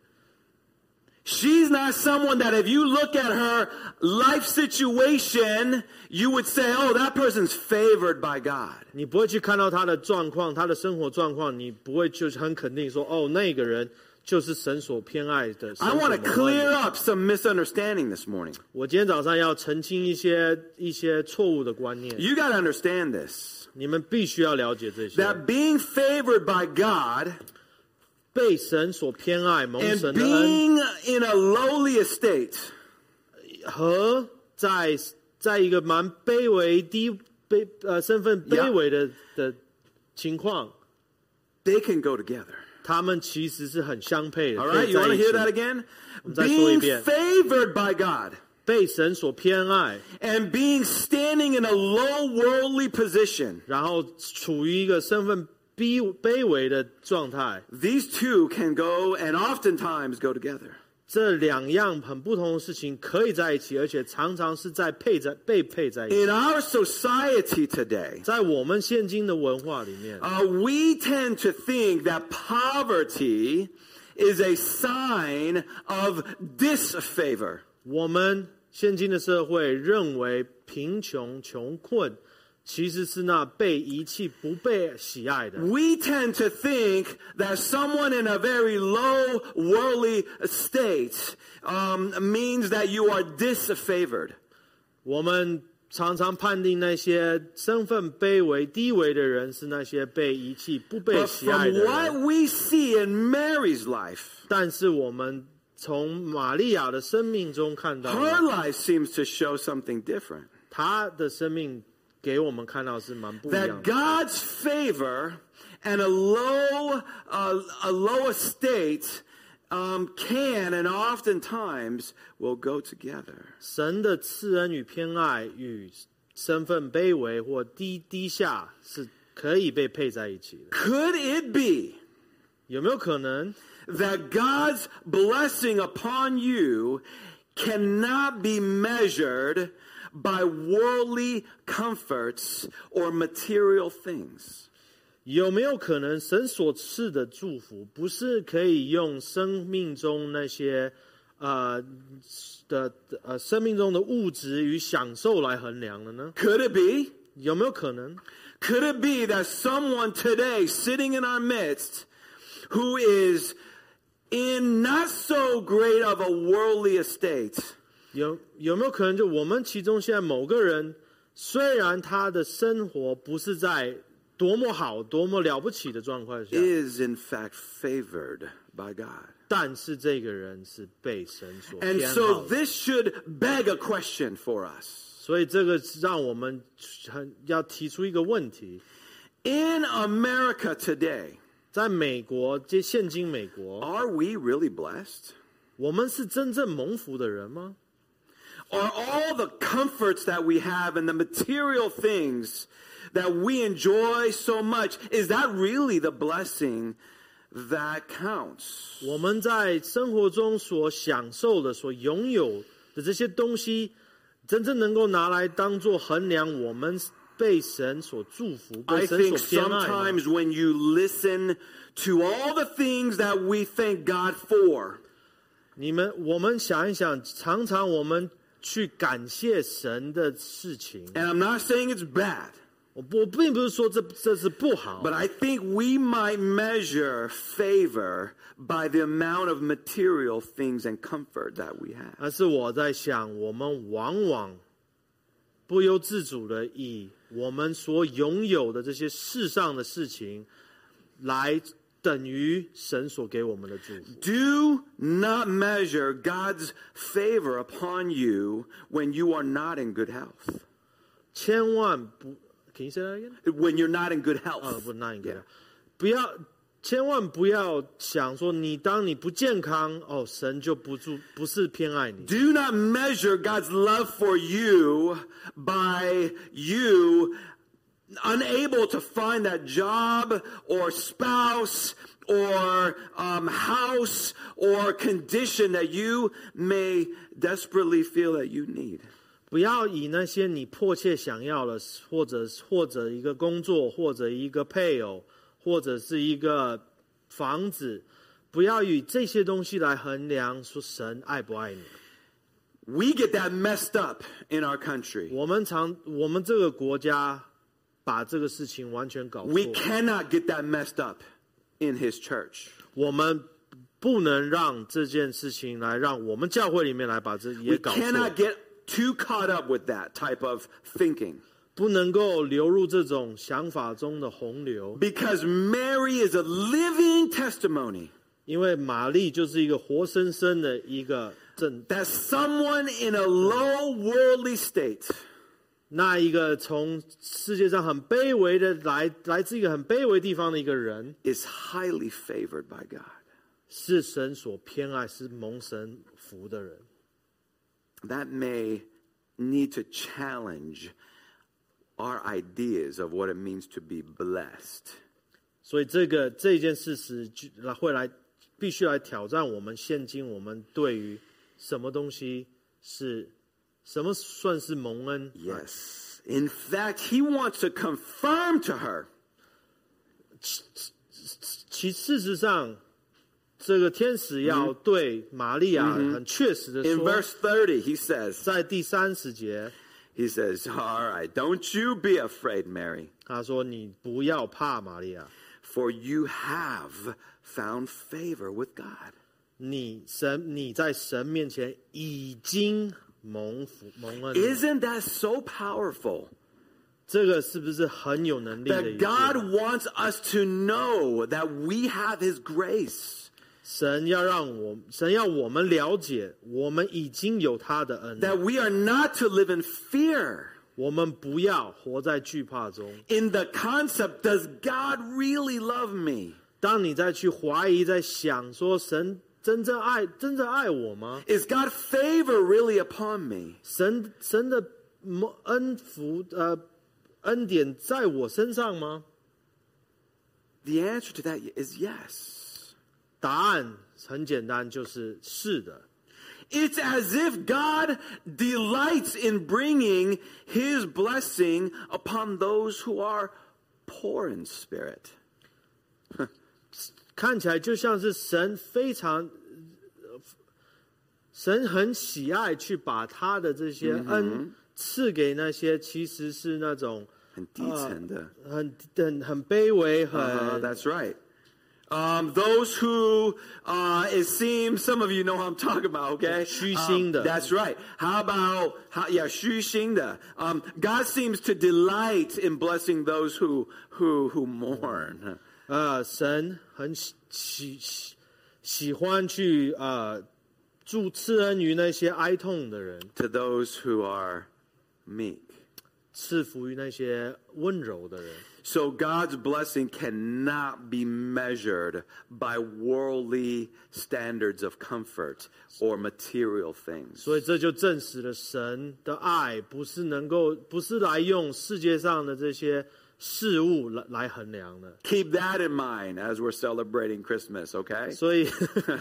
She's not someone that if you look at her life situation, you would say, oh, that person's favored by God. 你不会去看到她的状况，她的生活状况，你不会就很肯定说，哦，那个人就是神所偏爱的。 I want to 神所蒙爱 clear 的 up some misunderstanding this morning. 我今天早上要澄清一些一些错误的观念， You got to understand this. 你们必须要了解这些。 That being favored by God 被神所偏爱、蒙 and 神的恩， being in a lowly estate 和在在一个蛮卑微、低卑呃身份卑微的的情况， they can go together. 他们其实是很相配的。 All 可 right, 以 you 在 want to 一起 hear that again? 我们再说一 Being 遍。 favored by God 被神所偏爱， and being standing in a low worldly position. 然后处于一个身份卑卑微的状态， These two can go and oftentimes go together. 这两样很不同的事情可以在一起，而且常常是在配在被配在一起。 In our society today, 在我们现今的文化里面， uh, we tend to think that poverty is a sign of disfavor. 我们现今的社会认为贫穷、穷困其实是那被遗弃、不被喜爱的。 We tend to think that someone in a very low worldly state um, means that you are disfavored. 我们常常判定那些身份卑微、低微的人是那些被遗弃、不被 But 喜爱 from 的 what 人。 we see in Mary's life, 但是我们从玛利亚的生命中看到 her 了， life seems to show something different. 她的生命给我们看到是蛮不一 That 样的。 God's favor and a low, uh, a low estate um, can and oftentimes will go together. 神的赐恩与偏爱与身份卑微或低低下是可以被配在一起的。 Could it be 有没有可能 that God's blessing upon you cannot be measured by worldly comforts or material things? 有没有可能神所赐的祝福不是可以用生命中那些呃的呃生命中的物质与享受来衡量的呢？ Could it be? 有没有可能 Could it be that someone today sitting in our midst who is in not so great of a worldly estate 有有没有可能就我们其中现在某个人，虽然他的生活不是在多么好、多么了不起的状况下， is in fact favored by God. 但是这个人是被神所 And 偏 so 好的。 this should beg a question for us. 所以这个让我们很要提出一个问题： In America today, 在美国，这现今美国， are we really blessed? 我们是真正蒙福的人吗？ Are all the comforts that we have and the material things that we enjoy so much, is that really the blessing that counts? 我们在生活中所享受的、所拥有的这些东西，真正能够拿来当做衡量我们被神所祝福、 I 被神 think 所偏爱吗？ sometimes when you listen to all the things that we thank God for, 你们，我们想一想，常常我们去感谢神的事情， and I'm not saying it's bad, 我我并不是说这这是不好， but I think we might measure favor by the amount of material things and comfort that we have. 而是我在想，我们往往不由自主的以我们所拥有的这些世上的事情，来等于神所给我们的祝福。 Do not measure God's favor upon you when you are not in good health. 千万不 ，Can you say that again？ When you're not in good health. 啊，不，那应该 Yeah. 不要，千万不要想说你当你不健康，哦，神就不住不是偏爱你。 Do not measure God's love for you by you unable to find that job or spouse or um, house or condition that you may desperately feel that you need. 不要以那些你迫切想要的，或者或者一个工作，或者一个配偶，或者是一个房子，不要以这些东西来衡量说神爱不爱你。 We get that messed up in our country. 我们常我们这个国家把这个事情完全搞错 We cannot get that messed up in His church. 我们不能让这件事情来让我们教会里面来把这也 We 搞错， cannot get too caught up with that type of thinking. 不能够流入这种想法中的洪流， Because Mary is a living testimony 因为玛丽就是一个活生生的一个证， that someone in a low worldly state 那一个从世界上很卑微的来来自一个很卑微地方的一个人， is highly favored by God. 是神所偏爱，是蒙神福的人。 That may need to challenge our ideas of what it means to be blessed. 所以这个这件事实就会来必须来挑战我们现今我们对于什么东西是什么算是蒙恩。 Yes. In fact, he wants to confirm to her 其事实上，这个天使要对玛利亚很确实的 in 说， verse thirty, he says, 在第三十节， he says, all right, don't you be afraid, Mary, 他说：“你不要怕，玛利亚， for you have found favor with God. 你神你在神面前已经蒙福蒙恩了。” Isn't that so powerful? 这个是不是很有能力的一 That 件？ God wants us to know that we have His grace. 神要让我神要我们了解，我们已经有他的恩， That we are not to live in fear. 我们不要活在惧怕中。 In the concept, does God really love me? 当你再去怀疑，在想说神真正爱真正爱我吗？ Is God favor really upon me? 神神的蒙恩福呃恩典在我身上吗？ The answer to that is yes. 答案很简单，就是是的。 It's as if God delights in bringing His blessing upon those who are poor in spirit. 看起来就像是神非常，呃神很喜爱去把他的这些恩赐给那些其实是那种很低层的， 很很很卑微，很 Uh, that's right. Um, those who, uh, it seems, some of you know what I'm talking about, okay? 虚心的。 Um, that's right. How about, how, yeah, 虚心的. Um, God seems to delight in blessing those who, who, who mourn. 呃，神很喜喜喜欢去呃助赐恩于那些哀痛的人， to those who are meek. 赐福于那些温柔的人。 So God's blessing cannot be measured by worldly standards of comfort or material things. 所以这就证实了神的爱不是能够不是来用世界上的这些事物来来衡量的。 Keep that in mind as we're celebrating Christmas, okay? 所以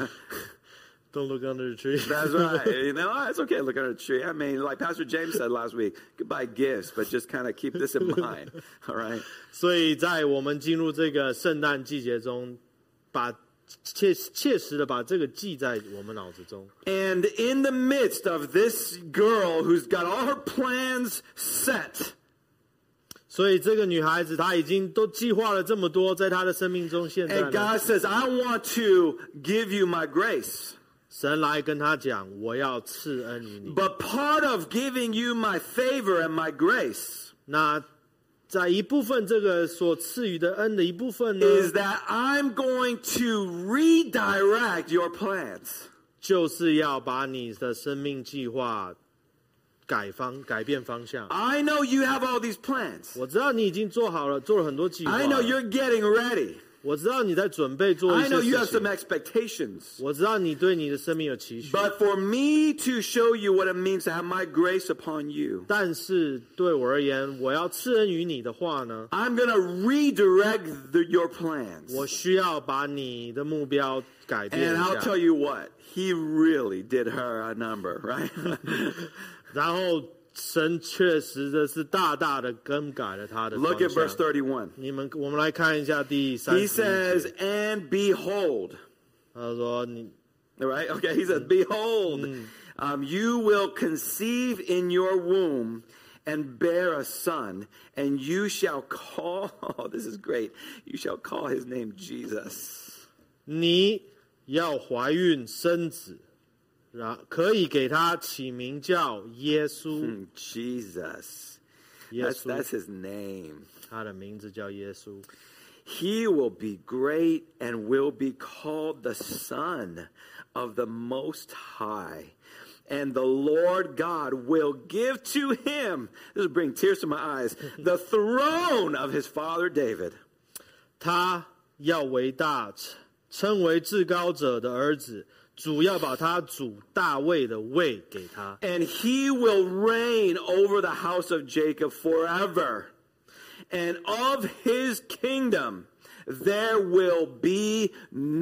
Don't look under the tree. That's right. You know, it's okay to look under the tree. I mean, like Pastor James said last week, goodbye gifts, but just kind of keep this in mind, all right? 所以在我们进入这个圣诞季节中，把切切实的把这个记在我们脑子中。 And in the midst of this girl who's got all her plans set, 所以这个女孩子她已经都计划了这么多，在她的生命中，现在 and 呢 God says, I want to give you my grace. 神来跟她讲，我要赐恩于你。 But part of giving you my favor and my grace 那在一部分这个所赐予的恩的一部分呢， is that I'm going to redirect your plans. 就是要把你的生命计划改方改变方向。 I know you have all these plans. 我知道你已经做好了，做了很多计划 I 了。 know you're getting ready. 我知道你在准备做一 I 些 know you have 事 some 情。 expectations. 我知道你对你的生命有期许， But for me to show you what it means to have my grace upon you, 但是对我而言，我要赐恩于你的话呢， I'm going to redirect the, your plans. 我需要把你的目标改变 And 一 I'll 下。 tell you what, he really did her a number, right? 然后神确实的是大大的更改了他的方 Look at verse 向。 thirty-one. 你们，我们来看一下第三 He 十一 says, 节。 and behold, 他说你 right? Okay, he says, behold, um, you will conceive in your womb and bear a son, and you shall call, oh, this is great, you shall call his name Jesus. 你要怀孕生子，然可以给他起名叫耶稣。 Hmm, Jesus. 耶 That's, 稣， that's his name. 他的名字叫耶稣。 He will be great and will be called the Son of the Most High. And the Lord God will give to him, this will bring tears to my eyes, the throne of his father David. 他要为大，称为至高者的儿子，主要把他主大卫的位给他。 And he will reign over the house of Jacob forever. And of his kingdom there will be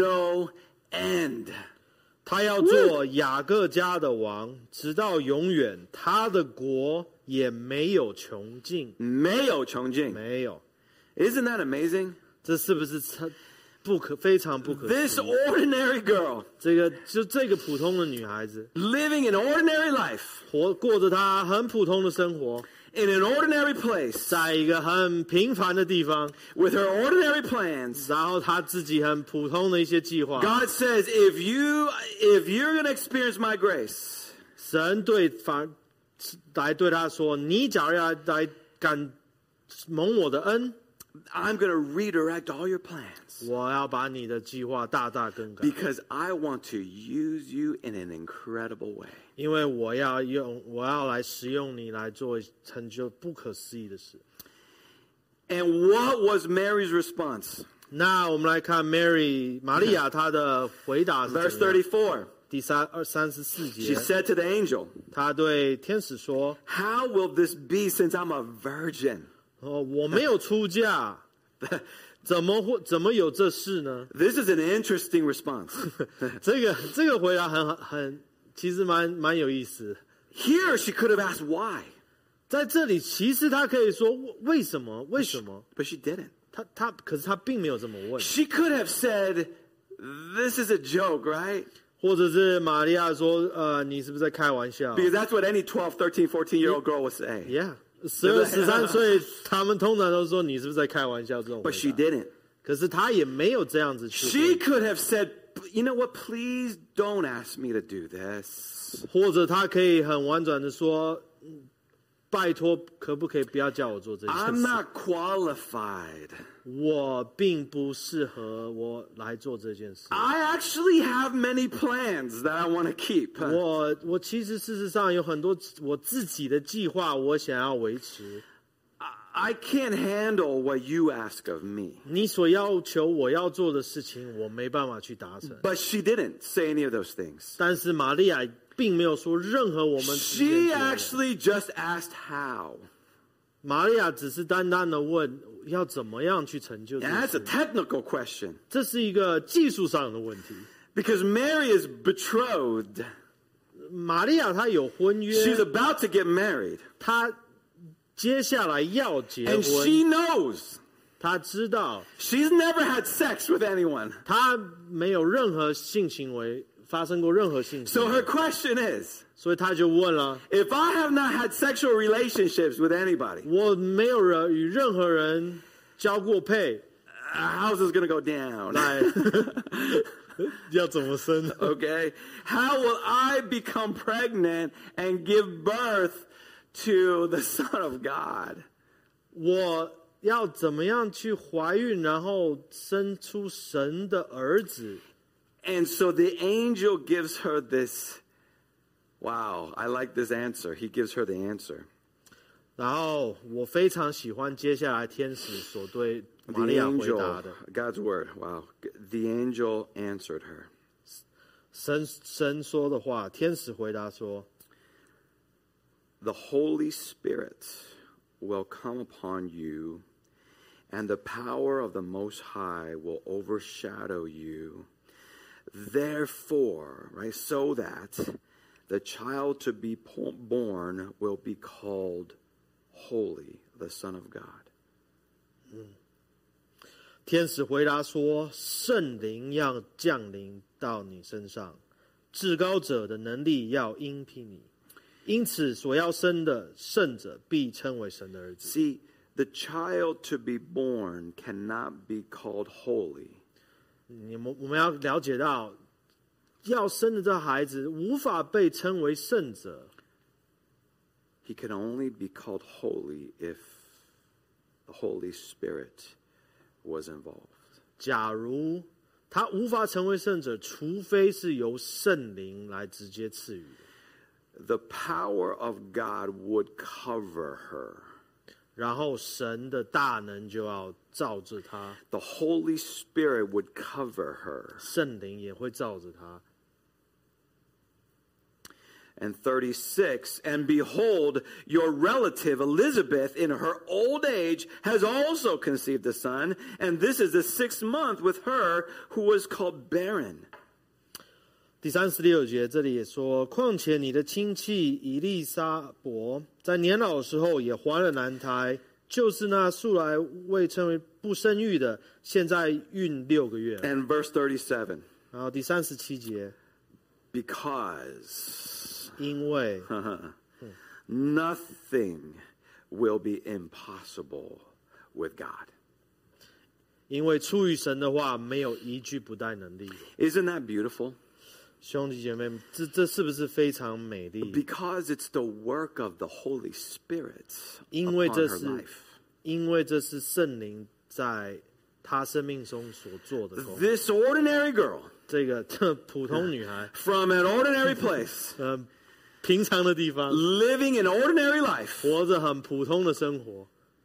no end. 他要做雅各家的王，直到永远，他的国也没有穷尽。 没有穷尽。 没有， Isn't that amazing? 这是不是超不可非常不可思议？ This ordinary girl 这个就这个普通的女孩子， living an ordinary life 活过着她很普通的生活， in an ordinary place 在一个很平凡的地方， with her ordinary plans. 然后她自己很普通的一些计划。 God says, if you if you're going to experience my grace, 神对反来对她说：“你假如要来感蒙我的恩， I'm going to redirect all your plans 我要把你的计划大大更改， because I want to use you in an incredible way. 因为我要用我要来使用你来做成就不可思议的事。” And what was Mary's response? 那我们来看 Mary 玛利亚她的回答是 Verse 怎么样？ thirty-four. 第三二三十四 She 节， said to the angel, 她对天使说 how will this be since I'm a virgin?：“ 哦，我没有出嫁，怎么会怎么有这事呢 This is an interesting response. ？” 这个这个回答很很，其实蛮蛮有意思。 Here she could have asked why, 在这里，其实她可以说为什么？为什么？ but she didn't. 她她可是她并没有这么问， She could have said, this is a joke, right? 或者是玛利亚说：“呃，你是不是在开玩笑 Because that's what any twelve, thirteen, fourteen year old girl would say. ？”Yeah， 十二十三岁，他们通常都说你是不是在开玩笑这种回 But she 答。 didn't. 可是她也没有这样子去 She 问， could have said, you know what, please don't ask me to do this. 或者她可以很婉转的说：“嗯拜托，可不可以不要叫我做这件 I'm 事？ not qualified. 我并不适合我来做这件事。 I actually have many plans that I want to keep. 我我其实事实上有很多我自己的计划，我想要维持。 I can't handle what you ask of me. 你所要求我要做的事情，我没办法去达成。 But she didn't say any of those things. 但是玛利亚并没有说任何我们之间 She 做的 actually just asked how. 玛利亚只是单单的问要怎么样去成就这 And 件 that's a 事， technical question. 这是一个技术上的问题。 Because Mary is betrothed. 玛利亚她有婚约， She's about to get married. 她接下来要结 And 婚， she knows 她知道 she's never had sex with anyone. 她没有任何性行为发生过任何性行 So 为， her question is, 所以她就问了： if I have not had sexual relationships with anybody, 我没有人与任何人交过配， how's this going to go down? 来要怎么生？ Okay? How will I become pregnant and give birth to the Son of God? 我要怎么样去怀孕，然后生出神的儿子？ And so the angel gives her this, wow, I like this answer. He gives her the answer. 然后我非常喜欢接下来天使所对 The 玛利亚回 angel, 答的。 God's word, wow. The angel answered her. 神神说的话，天使回答说 The Holy Spirit will come upon you, and the power of the Most High will overshadow you. Therefore, right, so that the child to be born will be called Holy, the Son of God. 天使回答说：“圣灵要降临到你身上，至高者的能力要应聘你，因此所要生的圣者必称为神的儿子。” See, the child to be born cannot be called holy. 你们我们要了解到，要生的这孩子无法被称为圣者， He can only be called holy if the Holy Spirit was involved. 假如他无法成为圣者，除非是由圣灵来直接赐予的。 The power of God would cover her. 然后神的大能就要照着他， The Holy Spirit would cover her. 圣灵也会照着他。 And thirty-six, and behold, your relative Elizabeth in her old age has also conceived a son, and this is the sixth month with her who was called barren. 第三十六节这里也说，况且你的亲戚以利沙伯在年老的时候也怀了男胎，就是那素来未称为不生育的，现在孕六个月。 And verse thirty-seven, 然后第三十七节， because 因为 nothing will be impossible with God. 因为出于神的话，没有一句不带能力。 Isn't that beautiful? 兄弟姐妹，这这是不是非常美丽？ Because it's the work of the Holy Spirit 因为 upon 这 her 是 life. 因为这是圣灵在他生命中所做的工。 This ordinary girl 这个这普通女孩， from an ordinary place, 呃，平常的地方， living an ordinary life. 活着很普通的生活。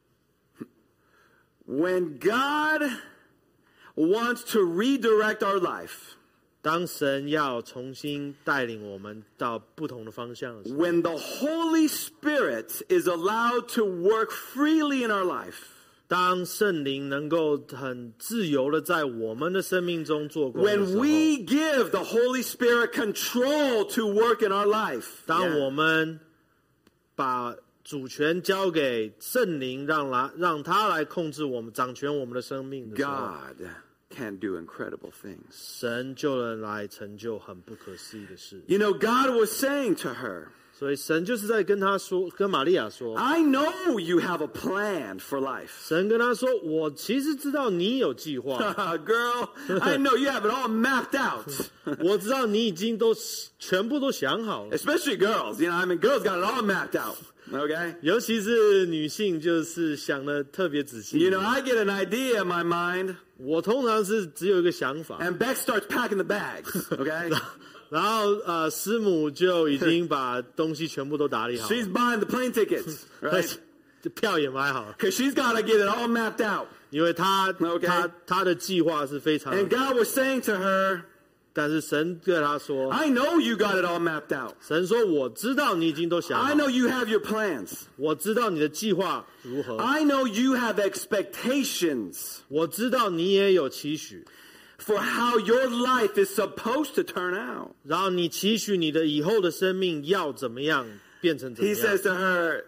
When God wants to redirect our life, 当神要重新带领我们到不同的方向的时候， when the Holy Spirit is allowed to work freely in our life, 当圣灵能够很自由的在我们的生命中做工的时 when 候， we give the Holy Spirit control to work in our life, 当 yeah, 我们把主权交给圣灵，让来让他来控制我们、掌权我们的生命的时候， God can do incredible things. 神就能来成就很不可思议的事。 You know, God was saying to her, 所以神就是在跟他说，跟玛利亚说， I know you have a plan for life. 神跟他说，我其实知道你有计划， Girl, I know you have it all mapped out. 我知道你已经都全部都想好了。 Especially girls, you know, I mean, girls got it all mapped out. Okay? 尤其是女性，就是想的特别仔细。 You know, I get an idea in my mind, 我通常是只有一个想法， and Beck starts packing the bags. Okay? 然后呃，师母就已经把东西全部都打理好了， She's buying the plane tickets, right? 票也买好了， Because she's got to get it all mapped out. 因为她 Okay. 她她的计划是非常， And God was saying to her, 但是神对她说， I know you got it all mapped out. 神说我知道你已经都想好 I，know you have your plans. 我知道你的计划如何， I know you have expectations 我知道你也有期许， for how your life is supposed to turn out. 然后你期许你的以后的生命要怎么样变成怎么 He 样 says。to her,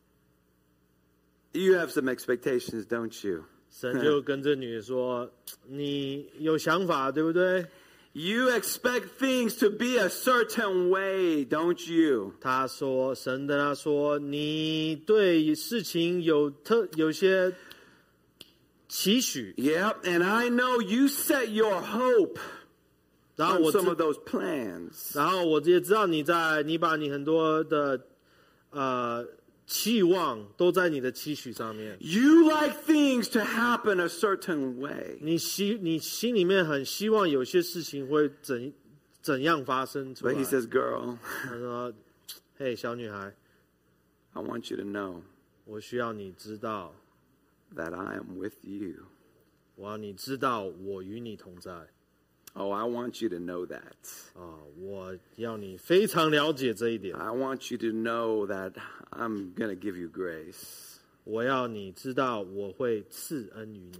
you have some expectations, don't you? 神就跟这女的说：“你有想法，对不对 You expect things to be a certain way, don't you?？” 他说：“神跟他说，你对事情有特有些期许， Yep, and I know you set your hope 然后 on 我 some 知 of those plans. 然后我也知道你在你把你很多的呃期望都在你的期许上面， You like things to happen a certain way. 你希你心里面很希望有些事情会怎怎样发生出 But 来。 he says, girl, 他说：“嘿，小女孩， I want you to know 我需要你知道， that I am with you. 我要你知道我与你同在。” Oh, I want you to know that. 啊，我要你非常了解这一点。 I want you to know that I'm going to give you grace. 我要你知道，我会赐恩于你。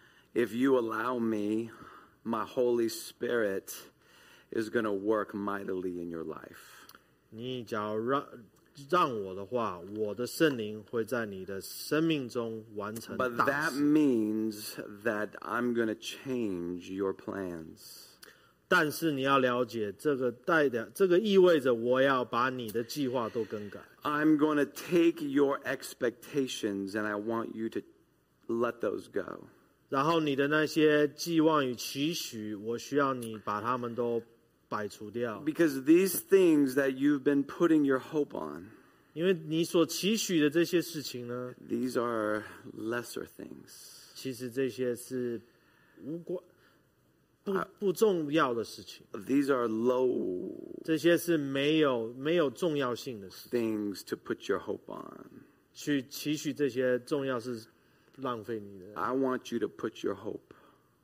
If you allow me, my Holy Spirit is going to work mightily in your life. 你只要让让我的话，我的圣灵会在你的生命中完成 But 大 that 事。 means that I'm going to change your plans. 但是你要了解，这个代表，这个意味着我要把你的计划都更改。 I'm going to take your expectations and I want you to let those go. 然后你的那些寄望与期许，我需要你把它们都摆除掉， Because these things that you've been putting your hope on, 因为你所期许的这些事情呢， these are lesser things. 其实这些是无关、不不重要的事情， These are low 这些是没有没有重要性的事。 things to put your hope on. 去期许这些重要是浪费你的。 I want you to put your hope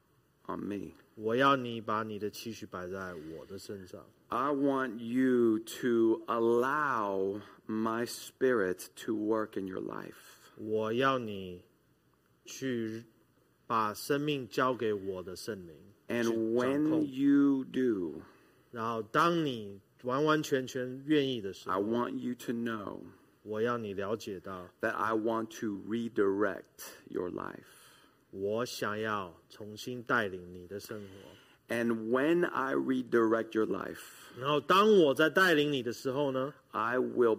on me. 我要你把你的期许摆在我的身上。 I want you to allow my spirit to work in your life. 我要你去把生命交给我的圣灵。 And 去掌 when 控 you do, 然后当你完完全全愿意的时 I 候， want you to know 我要你了解到， that I want to redirect your life. 我想要重新带领你的生活。 And when I redirect your life, 然后当我在带领你的时候呢， I will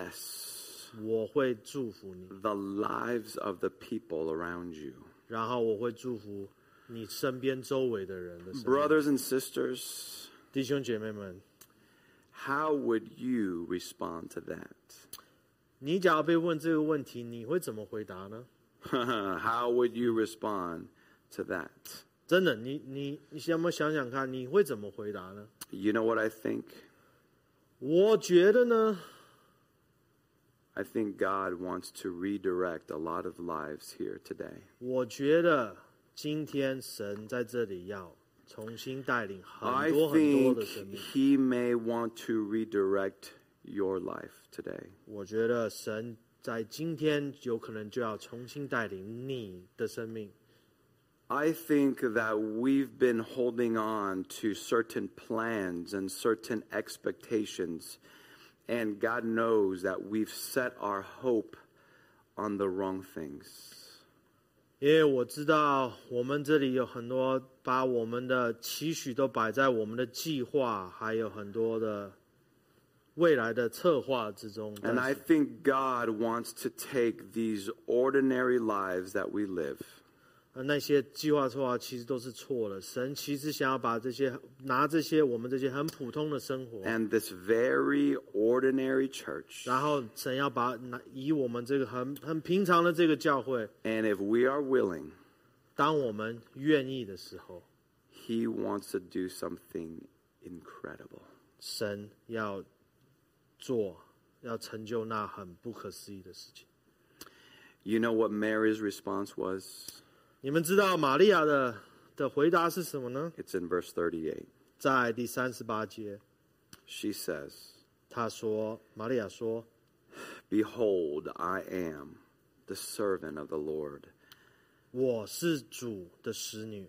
bless 我会祝福你， the lives of the people around you. 然后我会祝福你身边周围的人的生命。 Brothers and sisters, 弟兄姐妹们， how would you respond to that? 你假如被问这个问题，你会怎么回答呢？ How would you respond to that? 真的，你你你有没有想想看，你会怎么回答呢？ You know what I think? 我觉得呢， I think God wants to redirect a lot of lives here today. 我觉得今天神在这里要重新带领 I 很多很多 think 的生命。 He may want to redirect your life today. 我觉得神在今天有可能就要重新带领你的生命。 I think that we've been holding on to certain plans and certain expectations, and God knows that we've set our hope on the wrong things. 因为我知道我们这里有很多把我们的期许都摆在我们的计划，还有很多的未来的策划之中。 And I 但是 think God wants to take these ordinary lives that we live, 呃，那些计划策划其实都是错了。神其实想要把这些拿这些我们这些很普通的生活， and this very ordinary church, 然后神要把拿以我们这个很很平常的这个教会， and if we are willing, 当我们愿意的时候， he wants to do something incredible. 神要做，要成就那很不可思议的事情。 You know what Mary's response was? 你们知道玛利亚的的回答是什么呢？ It's in verse thirty-eight. 在第三十八节， She says, 她说，玛利亚说 Behold, I am the servant of the Lord. 我是主的使女，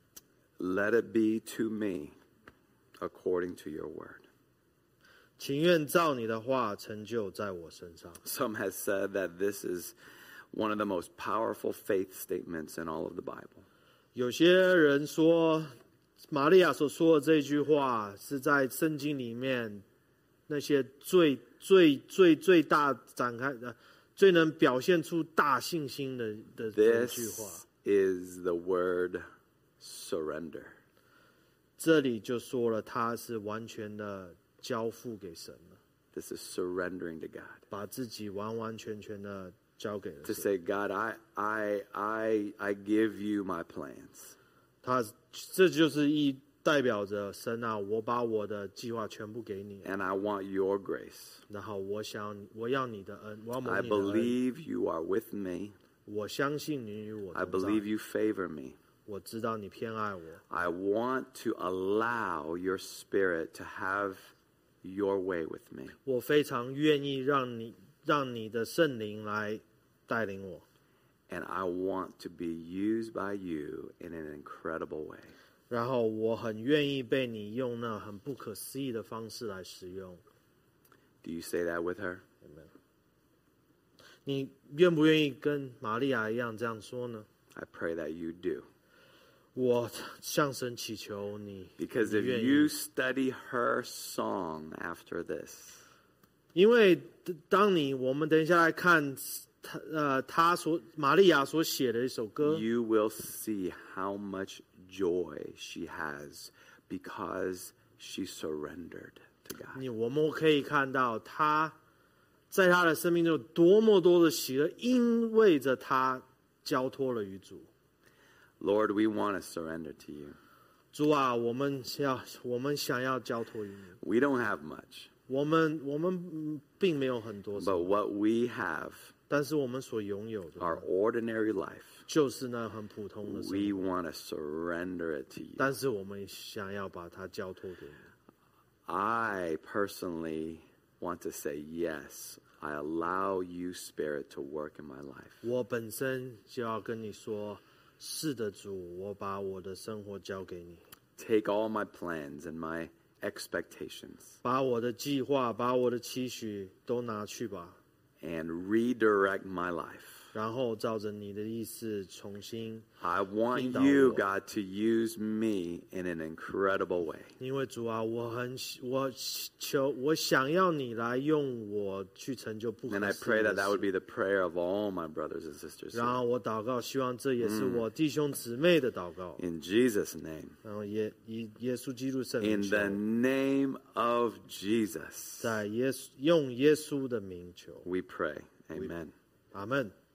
Let it be to me according to your word. 情愿照你的话成就在我身上。 Some has said that this is one of the most powerful faith statements in all of the Bible. 有些人说，玛利亚所说的这句话是在圣经里面那些最最最最大展开的、最能表现出大信心的的的一句话。 This is the word surrender. 这里就说了，他是完全的交付给神了， This is surrendering to God. 把自己完完全全的交给了 To 神。 say, God, I, I, I, I give you my plans. 他这就是一代表着神啊，我把我的计划全部给你， And I want your grace. 然后我想我要你的恩，我要蒙 I 你的恩。 believe you are with me. 我相信你与我 I 同在， believe you favor me. 我知道你偏爱我， I want to allow your spirit to have your way with me. 我非常愿意让你让你的圣灵来带领我， And I want to be used by you in an incredible way. 然后我很愿意被你用那很不可思议的方式来使用。 Do you say that with her? 你愿不愿意跟玛利亚一样这样说呢？ I pray that you do. 我向神祈求你， Because 你 if 愿意 you study her song after this, 因为当你我们等一下来看他呃他所玛利亚所写的一首歌， you will see how much joy she has because she surrendered to God. 你我们可以看到他在他的生命中有多么多的喜乐，因为着他交托了于主。 Lord, we want to surrender to you. 主啊，我们要我们想要交托于你。 We don't have much, 我们我们嗯并没有很多什 but 么， what we have, 但是我们所拥有的 our ordinary life, 就是那很普通的生 we 活， want to surrender it to you. 但是我们想要把它交托给你。 I personally want to say, yes, I allow you, Spirit, to work in my life. 我本身就要跟你说，是的，主，我把我的生活交给你， Take all my plans and my expectations 把我的计划、把我的期许都拿去吧， and redirect my life. 然后照着你的意思重新。 I want 引导 you, 我。 God, to use me in an incredible way. 因为主啊，我很喜我求我想要你来用我去成就不可 And I 思 pray 议的 that that would 事。 be the prayer of all my brothers and sisters. 然后我祷告，希望这也是我弟兄姊妹的祷告。 In Jesus' name. 然后也以耶稣基督圣名 In 求， the name of Jesus, 在耶稣用耶稣的名求， we pray. Amen. 阿门。